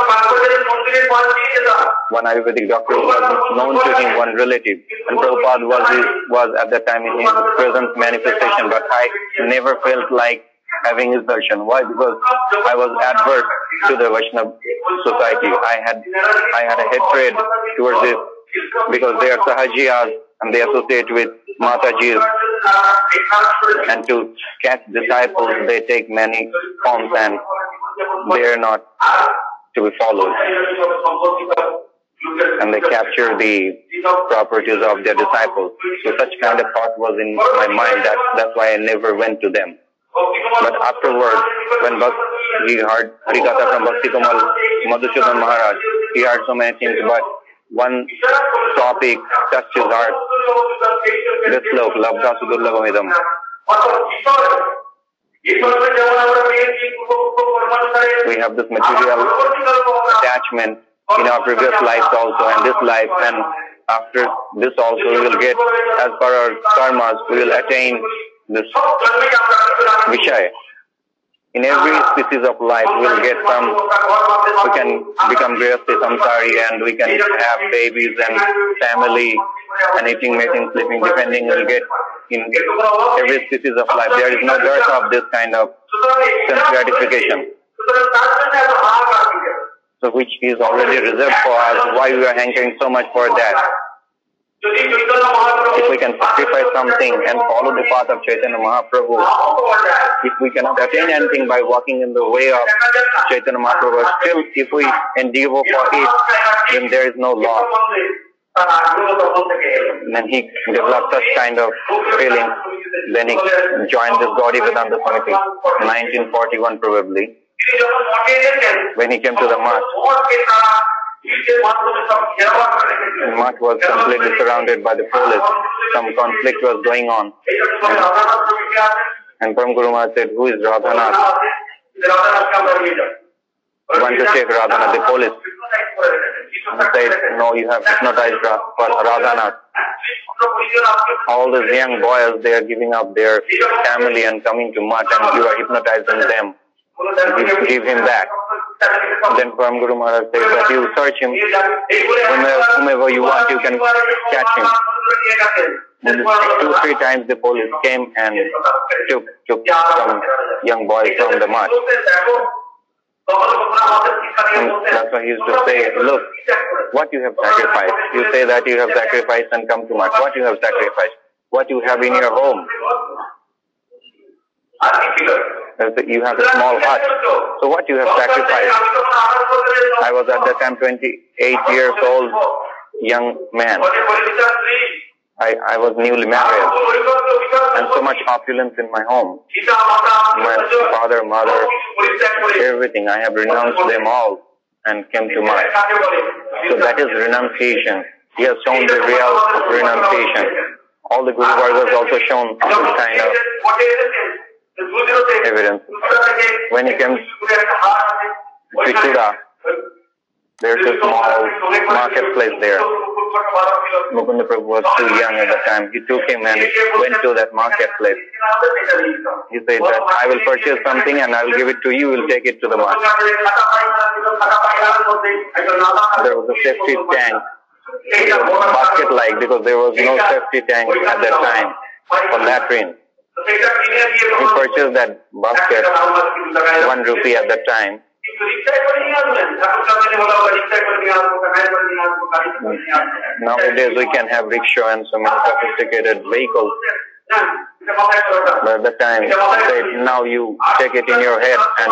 One Ayurvedic doctor was known to him, one relative, and Prabhupada was at that time in his present manifestation, but I never felt like having his darshan. Why? Because I was adverse to the Vaishnava society. I had a hatred towards it because they are sahajiyas and they associate with Matajis, and to catch disciples they take many forms and they are not to be followed, and they capture the properties of their disciples. So such kind of thought was in my mind. That's why I never went to them. But afterwards, when he heard Harikatha from Bhakti Kumar Madhusudan Maharaj, he heard so many things, but one topic touched his heart. This slok, Labdha Sudurlabhamidam. We have this material attachment in our previous lives also, and this life, and after this also we will get, as per our karmas, we will attain this Vishaya. In every species of life, we'll get some, we can become grihasti samsari and we can have babies and family and eating, mating, sleeping, depending, we'll get in every species of life. There is no dearth of this kind of sense gratification. So which is already reserved for us, why we are hankering so much for that. If we can sacrifice something and follow the path of Chaitanya Mahaprabhu, if we cannot attain anything by walking in the way of Chaitanya Mahaprabhu, still if we endeavor for it, then there is no loss. Then he developed such kind of feeling. Then he joined this Gaudiya Vedanta Samiti, 1941 probably. When he came to the mosque, the mosque was completely surrounded by the police. Some conflict was going on. And Param Guru Maharaj said, who is Radhanath? Want to take Radhanath, the police. He said, no, you have hypnotized Radhanath. All these young boys, they are giving up their family and coming to Math, and you are hypnotizing them. Give him back. Then Param Guru Maharaj said that you search him, whomever you want, you can catch him. And 2-3 times the police came and took some young boys from the Math. And that's why he used to say, look, what you have sacrificed. You say that you have sacrificed and come to Math. What you have sacrificed? What you have in your home? You have a small hut. So what you have sacrificed? I was at that time 28 years old, young man. I was newly married and so much opulence in my home. My father, mother, everything. I have renounced them all and came to Math. So that is renunciation. He has shown the real renunciation. All the Guru Vargas also shown this kind of evidence. When he came to Trichura, there's a small marketplace there. Mukunda Prabhu was too young at the time. He took him and went to that marketplace. He said that I will purchase something and I will give it to you. You will take it to the market. There was a safety tank. It was basket-like because there was no safety tank at that time for latrine. He purchased that basket, 1 rupee at that time. Nowadays we can have rickshaw and so many sophisticated vehicles. But at that time, now you take it in your head. And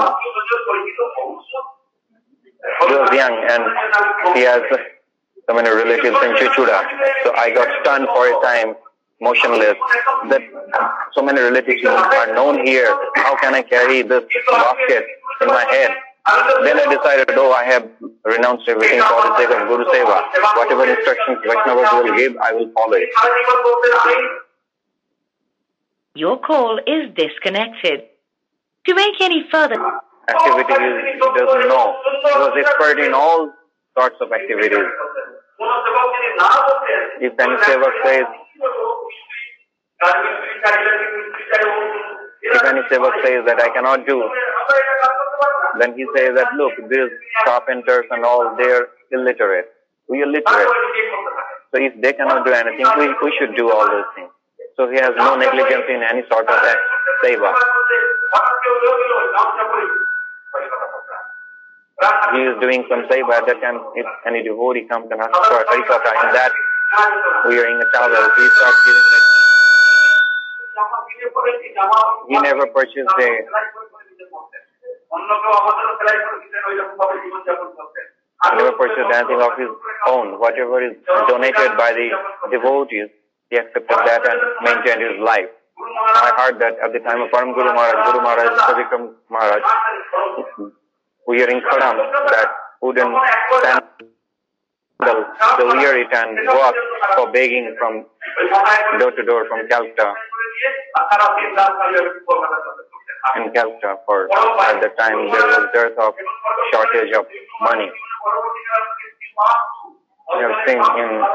he was young and he has so many relatives in Chichuda. So I got stunned for a time, motionless, that so many relatives are known here. How can I carry this basket in my head? Then I decided, I have renounced everything for the sake of Guru Seva. Whatever instructions Vaishnavas will give, I will follow it. Your call is disconnected. To make any further activities, he doesn't know. He was expert in all sorts of activities. If any sevak says, that I cannot do, then he says that, look, these carpenters and all, they're illiterate. We are literate. So if they cannot do anything, we should do all those things. So he has no negligence in any sort of seva. He is doing some seva at that time. If any devotee comes and asks for a harikatha, in that wearing a towel, he starts giving it. He never purchased anything of his own. Whatever is donated by the devotees, he accepted that and maintained his life. I heard that at the time of Param Guru Maharaj, Savikram Maharaj, wearing khadam, that wooden sandal, they wear it and walk for begging from door to door from Calcutta. In Calcutta, for at the time there was dearth of shortage of money. We have seen in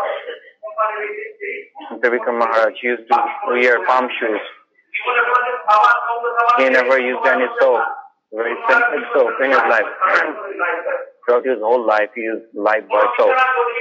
Savikram Maharaj used to wear palm shoes. He never used any soap. very simple soap in his life. Throughout his whole life, he is life by soap.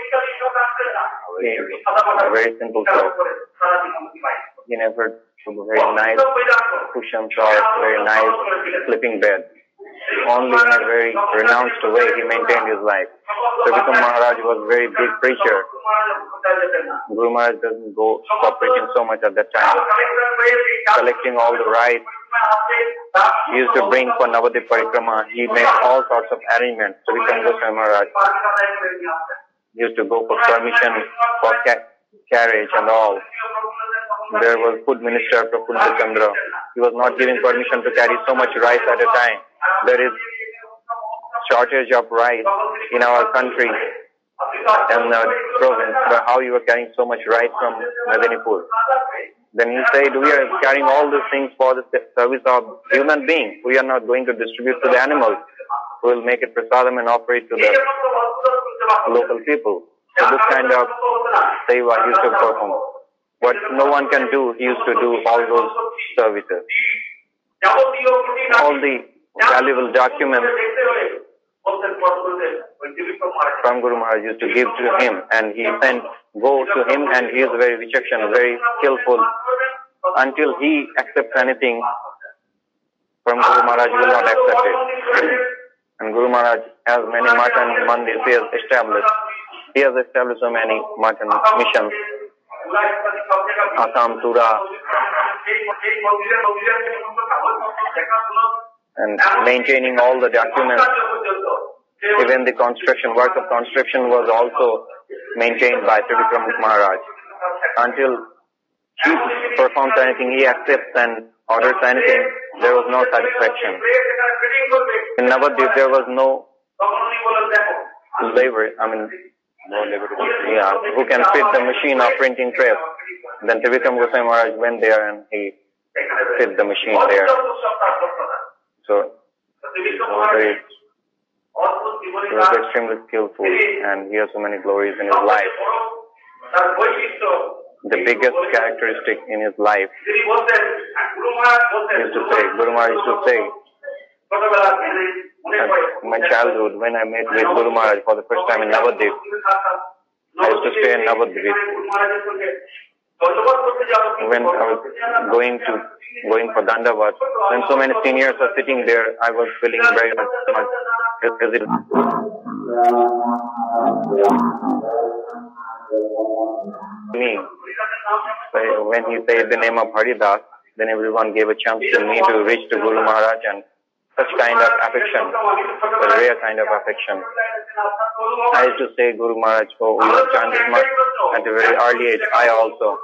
A very simple soap. He never took very nice cushions or very nice sleeping bed. Only in a very renounced way he maintained his life. Trivicrum Maharaj was a very big preacher. Guru Maharaj doesn't go stop preaching so much at that time. Collecting all the rice. He used to bring for Navadip Parikrama. He made all sorts of arrangements. Trivicrum Goswami Maharaj used to go for permission for carriage and all. There was food minister Prafulla Chandra. He was not giving permission to carry so much rice at a time. There is shortage of rice in our country and the province. But how you are carrying so much rice from Medinipur? Then he said, we are carrying all these things for the service of human beings. We are not going to distribute to the animals. We will make it prasadam and offer it to the local people. So this kind of seva he used to perform. What no one can do, he used to do all those services. All the valuable documents from Guru Maharaj used to give to him, and he go to him, and he is very vichakshana, very skillful. Until he accepts anything from Guru Maharaj, he will not accept it. And Guru Maharaj has many matan mandirs he has established. He has established so many matan missions. Assam, Tura, and maintaining all the documents. Even the work of construction was also maintained by Trivicrum Maharaj. Until he performs anything, he accepts and orders anything, there was no satisfaction. In Navadip, there was no labor, who can fit the machine of printing press. Then Trivicrum Goswami Maharaj went there and he fit the machine there. So he was extremely skillful and he has so many glories in his life. The biggest characteristic in his life Guru Maharaj used to say, in my childhood, when I met with Guru Maharaj for the first time in Navadip, I used to stay in Navadip. When I was going for Dandavat, when so many seniors are sitting there, I was feeling very much hesitant. So when he said the name of Haridas, then everyone gave a chance to me to reach to Guru Maharaj, and such kind of affection, a rare kind of affection. I used to say, Guru Maharaj, we have chanted much at a very early age. I also.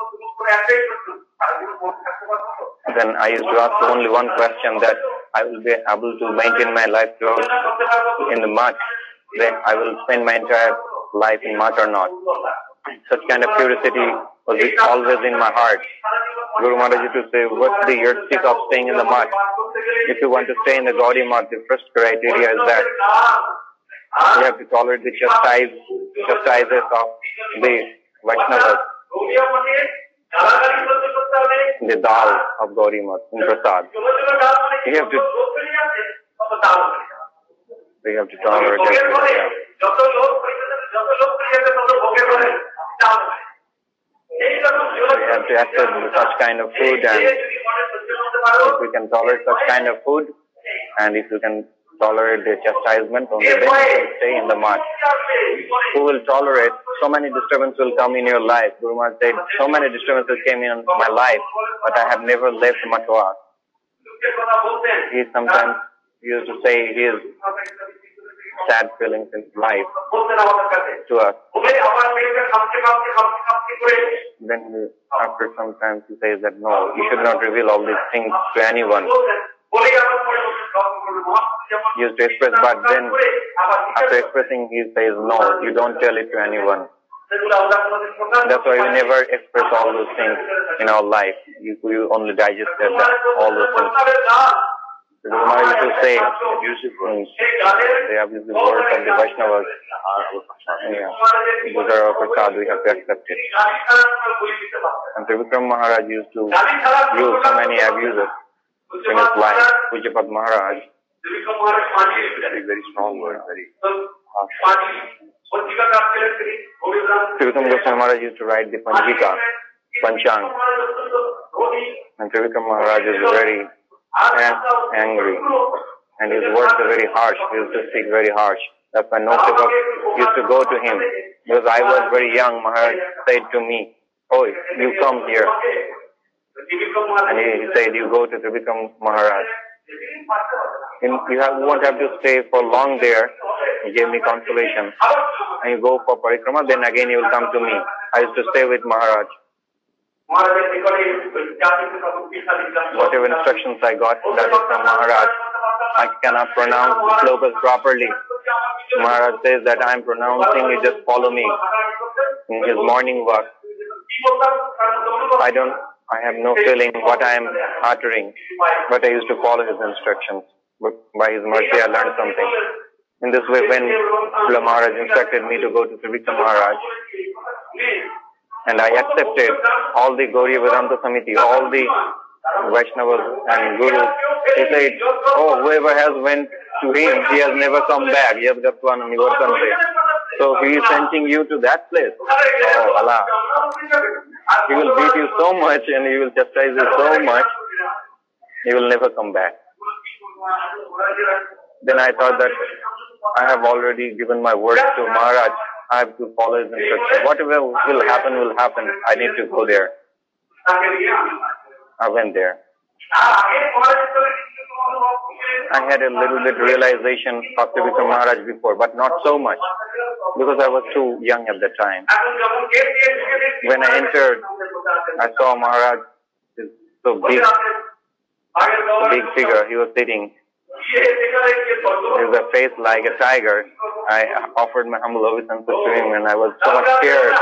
Then I used to ask only one question, that I will be able to maintain my life in the mud. Then I will spend my entire life in mud or not. Such kind of curiosity was always in my heart. Guru Maharaj used to say, what's the yardstick of staying in the mud? If you want to stay in the Gaudiya mud, the first criteria is that you have to tolerate the chastises of the Vaishnavas, the dal of Gaudiya mud in prasad. You have to tolerate it. We have to accept such kind of food, and if we can tolerate such kind of food, and if you can tolerate the chastisement, only then you can stay in the mud. Who will tolerate? So many disturbances will come in your life. Guru Maharaj said, so many disturbances came in my life, but I have never left Matwa. He sometimes used to say his sad feelings in life to us. Then after some time he says that no, you should not reveal all these things to anyone. He used to express, but then after expressing he says no, you don't tell it to anyone. That's why we never express all those things in our life. We only digested all those things. Guru Maharaj used to say, they have used the words of the Vaishnavas. Those are our prasad, we have to accept it. And Trivicrum Maharaj used to use so many abuses in his life. Pujapad Maharaj Very strong word, very harsh. Trivikram Goswami Maharaj used to write the Panjika, Panchang. And Trivikram Maharaj is very angry. And his words are very harsh. He used to speak very harsh. That's why no Sevak used to go to him. Because I was very young, Maharaj said to me, "Oh, you come here." And he said, "You go to Trivikram Maharaj. You won't have to stay for long there." He gave me consolation. And you go for parikrama, then again you will come to me. I used to stay with Maharaj. Whatever instructions I got, that is from Maharaj. I cannot pronounce slokas properly. Maharaj says that I am pronouncing, you just follow me. In his morning walk, I have no feeling what I am uttering, but I used to follow his instructions. But by his mercy, I learned something. In this way, when Maharaj instructed me to go to Trivikram Maharaj, and I accepted all the Gauriya Vedanta Samiti, all the Vaishnavas and Gurus, he said, "Oh, whoever has went to him, he has never come back. So he is sending you to that place. Oh, Allah. He will beat you so much and he will chastise you so much, he will never come back." Then I thought that I have already given my word to Maharaj. I have to follow his instructions. Whatever will happen, will happen. I need to go there. I went there. I had a little bit realization of Trivikram Maharaj before, but not so much, because I was too young at the time. When I entered, I saw Maharaj, so big figure. He was sitting. His face like a tiger. I offered my humble obeisance to him, and I was so much scared.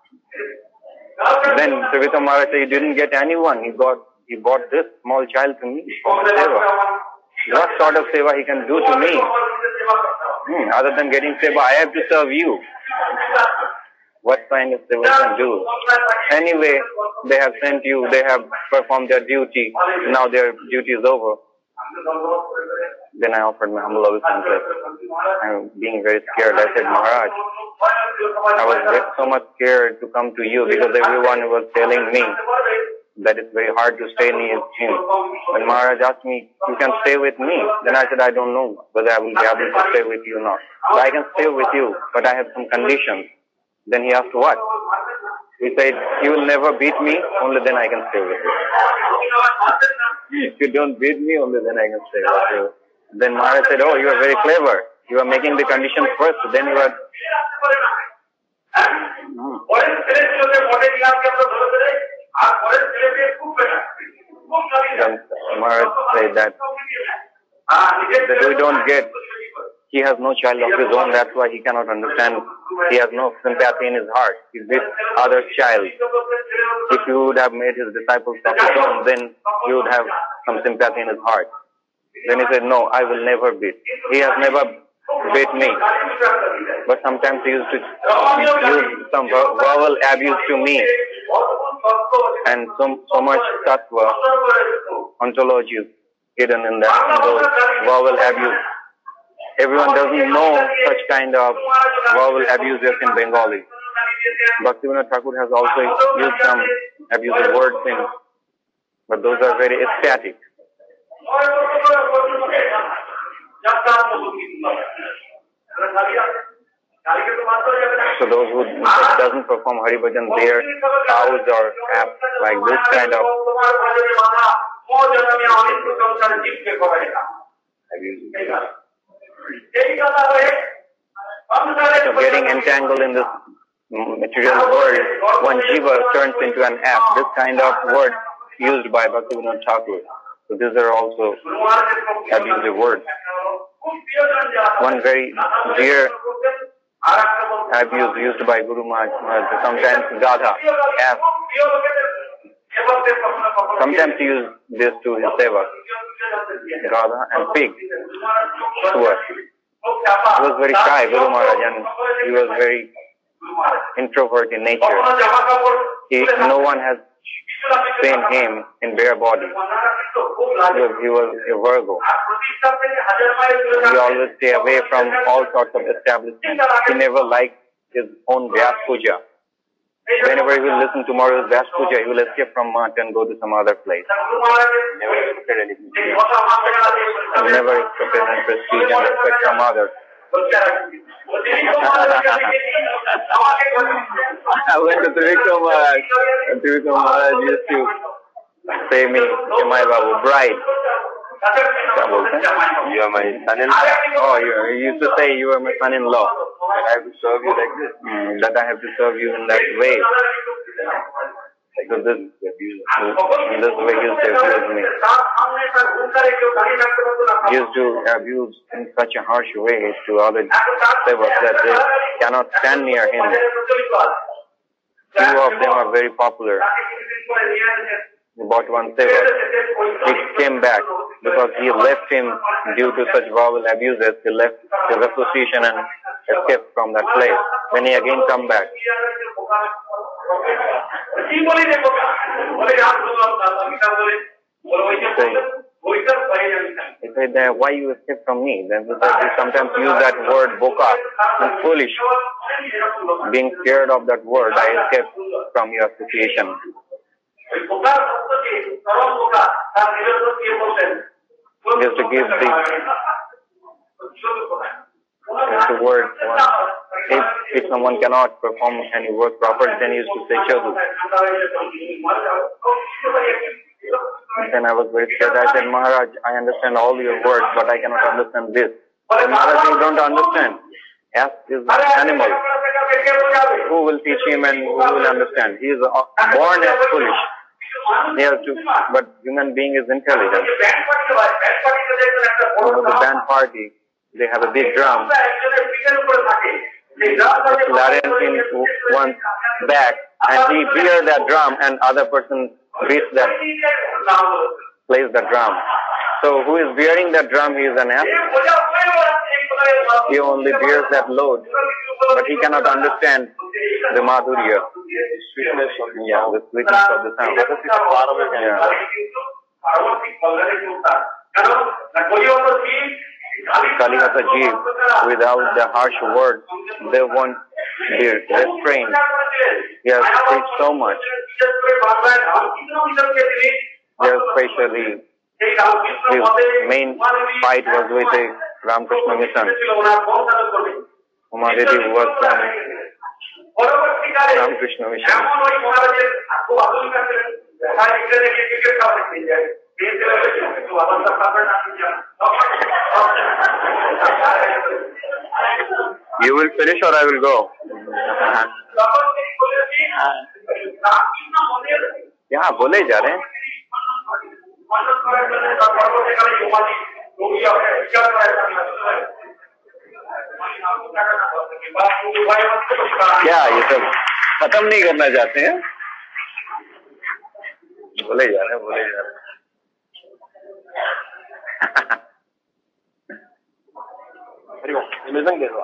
Then Trivikram Maharaj said, "You didn't get anyone. He brought this small child to me for seva. What sort of seva he can do to me? Other than getting seva, I have to serve you. What kind of seva can do? Anyway, they have sent you, they have performed their duty, now their duty is over." Then I offered my humble obeisance. I'm being very scared. I said, "Maharaj, I was so much scared to come to you because everyone was telling me that it's very hard to stay near him. When Maharaj asked me, 'You can stay with me,' then I said, 'I don't know whether I will be able to stay with you or not. So I can stay with you, but I have some conditions.' Then he asked, 'What?' He said, 'You will never beat me, only then I can stay with you. If you don't beat me, only then I can stay with you.' Then Maharaj said, 'Oh, you are very clever. You are making the conditions first, then you are..." Then Maharaj said that we don't get, he has no child of his own, that's why he cannot understand. He has no sympathy in his heart. He beats other's child. If you would have made his disciples of his own, then he would have some sympathy in his heart. Then he said, "No, I will never beat. He has never beat me. But sometimes he used to use some verbal abuse to me. And so much tattva, ontology is hidden in that, those verbal abuse. Everyone doesn't know such kind of verbal abuses in Bengali. Bhaktivinoda Thakur has also used some abusive words in, but those are very ecstatic. So those who doesn't perform Hari Bhajan, their cows or apps like this kind of so getting entangled in this material world, one jiva turns into an app. This kind of word used by Bhaktivinoda Thakur. So these are also abusive words. One very dear abuse used by Guru Maharaj, sometimes Gadha, ass. Sometimes he used this to his seva, Gadha and pig, Suar. He was very shy, Guru Maharaj, and he was very introvert in nature. No one has seen him in bare body. He was a Virgo. He always stay away from all sorts of establishments. He never liked his own Vyas Puja. Whenever he will listen to tomorrow's Vyas Puja, he will escape from Math and go to some other place. Never expected anything. Never expected any prestige and respect from others. I went to Trivika Maharaj, and Trivika Maharaj used to say me, Jamai Babu, bride. You are my son-in-law. Oh, you used to say you are my son-in-law. That I have to serve you like this. That I have to serve you in that way. So in this way he used to abuse me. He used to abuse in such a harsh way to all the sevaks that they cannot stand near him. Two of them are very popular. He bought one sevak. He came back because he left him due to such vowel abuses. He left his association and escaped from that place. Then he again come back. He said, why you escape from me? Then he said, you sometimes use that word boka, it's foolish. Being scared of that word, I escaped from your association. He has to give the word. If someone cannot perform any work properly, then he used to say chadu. Then I was very scared. I said, Maharaj, I understand all your words, but I cannot understand this. And Maharaj, you don't understand. Ask this animal. Who will teach him and who will understand? He is born as foolish. They have to, but human being is intelligent. The band party, they have a big drum. Clarence in one's back, and he bears that drum, and other person beats that, plays the drum. So who is bearing that drum? He is an ass. He only bears that load, but he cannot understand the madhurya. Sweetness of the sound. The sweetness of the sound. Kalihata Jeev, without the harsh words, they won't be restrained. He has preached so much. Especially, his main fight was with the Ramakrishna Mission. Umadevi was from Ramakrishna Mission. You will finish or I will go? Yeah, बोले जा रहे हैं. क्या ये सब खत्म नहीं करना चाहते हैं? बोले जा रहे हैं, बोले जा रहे हैं. Amazing day.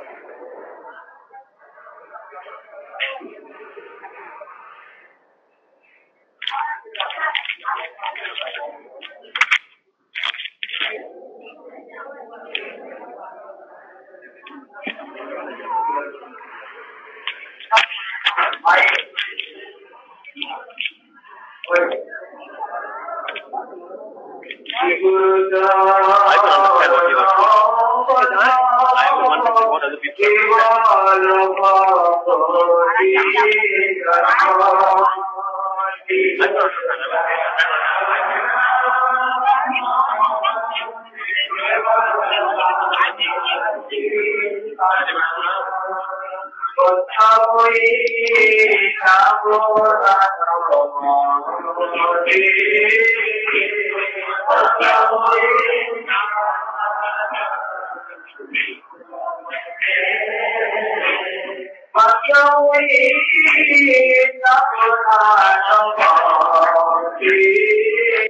I can understand what you are saying. I am the one that what other people I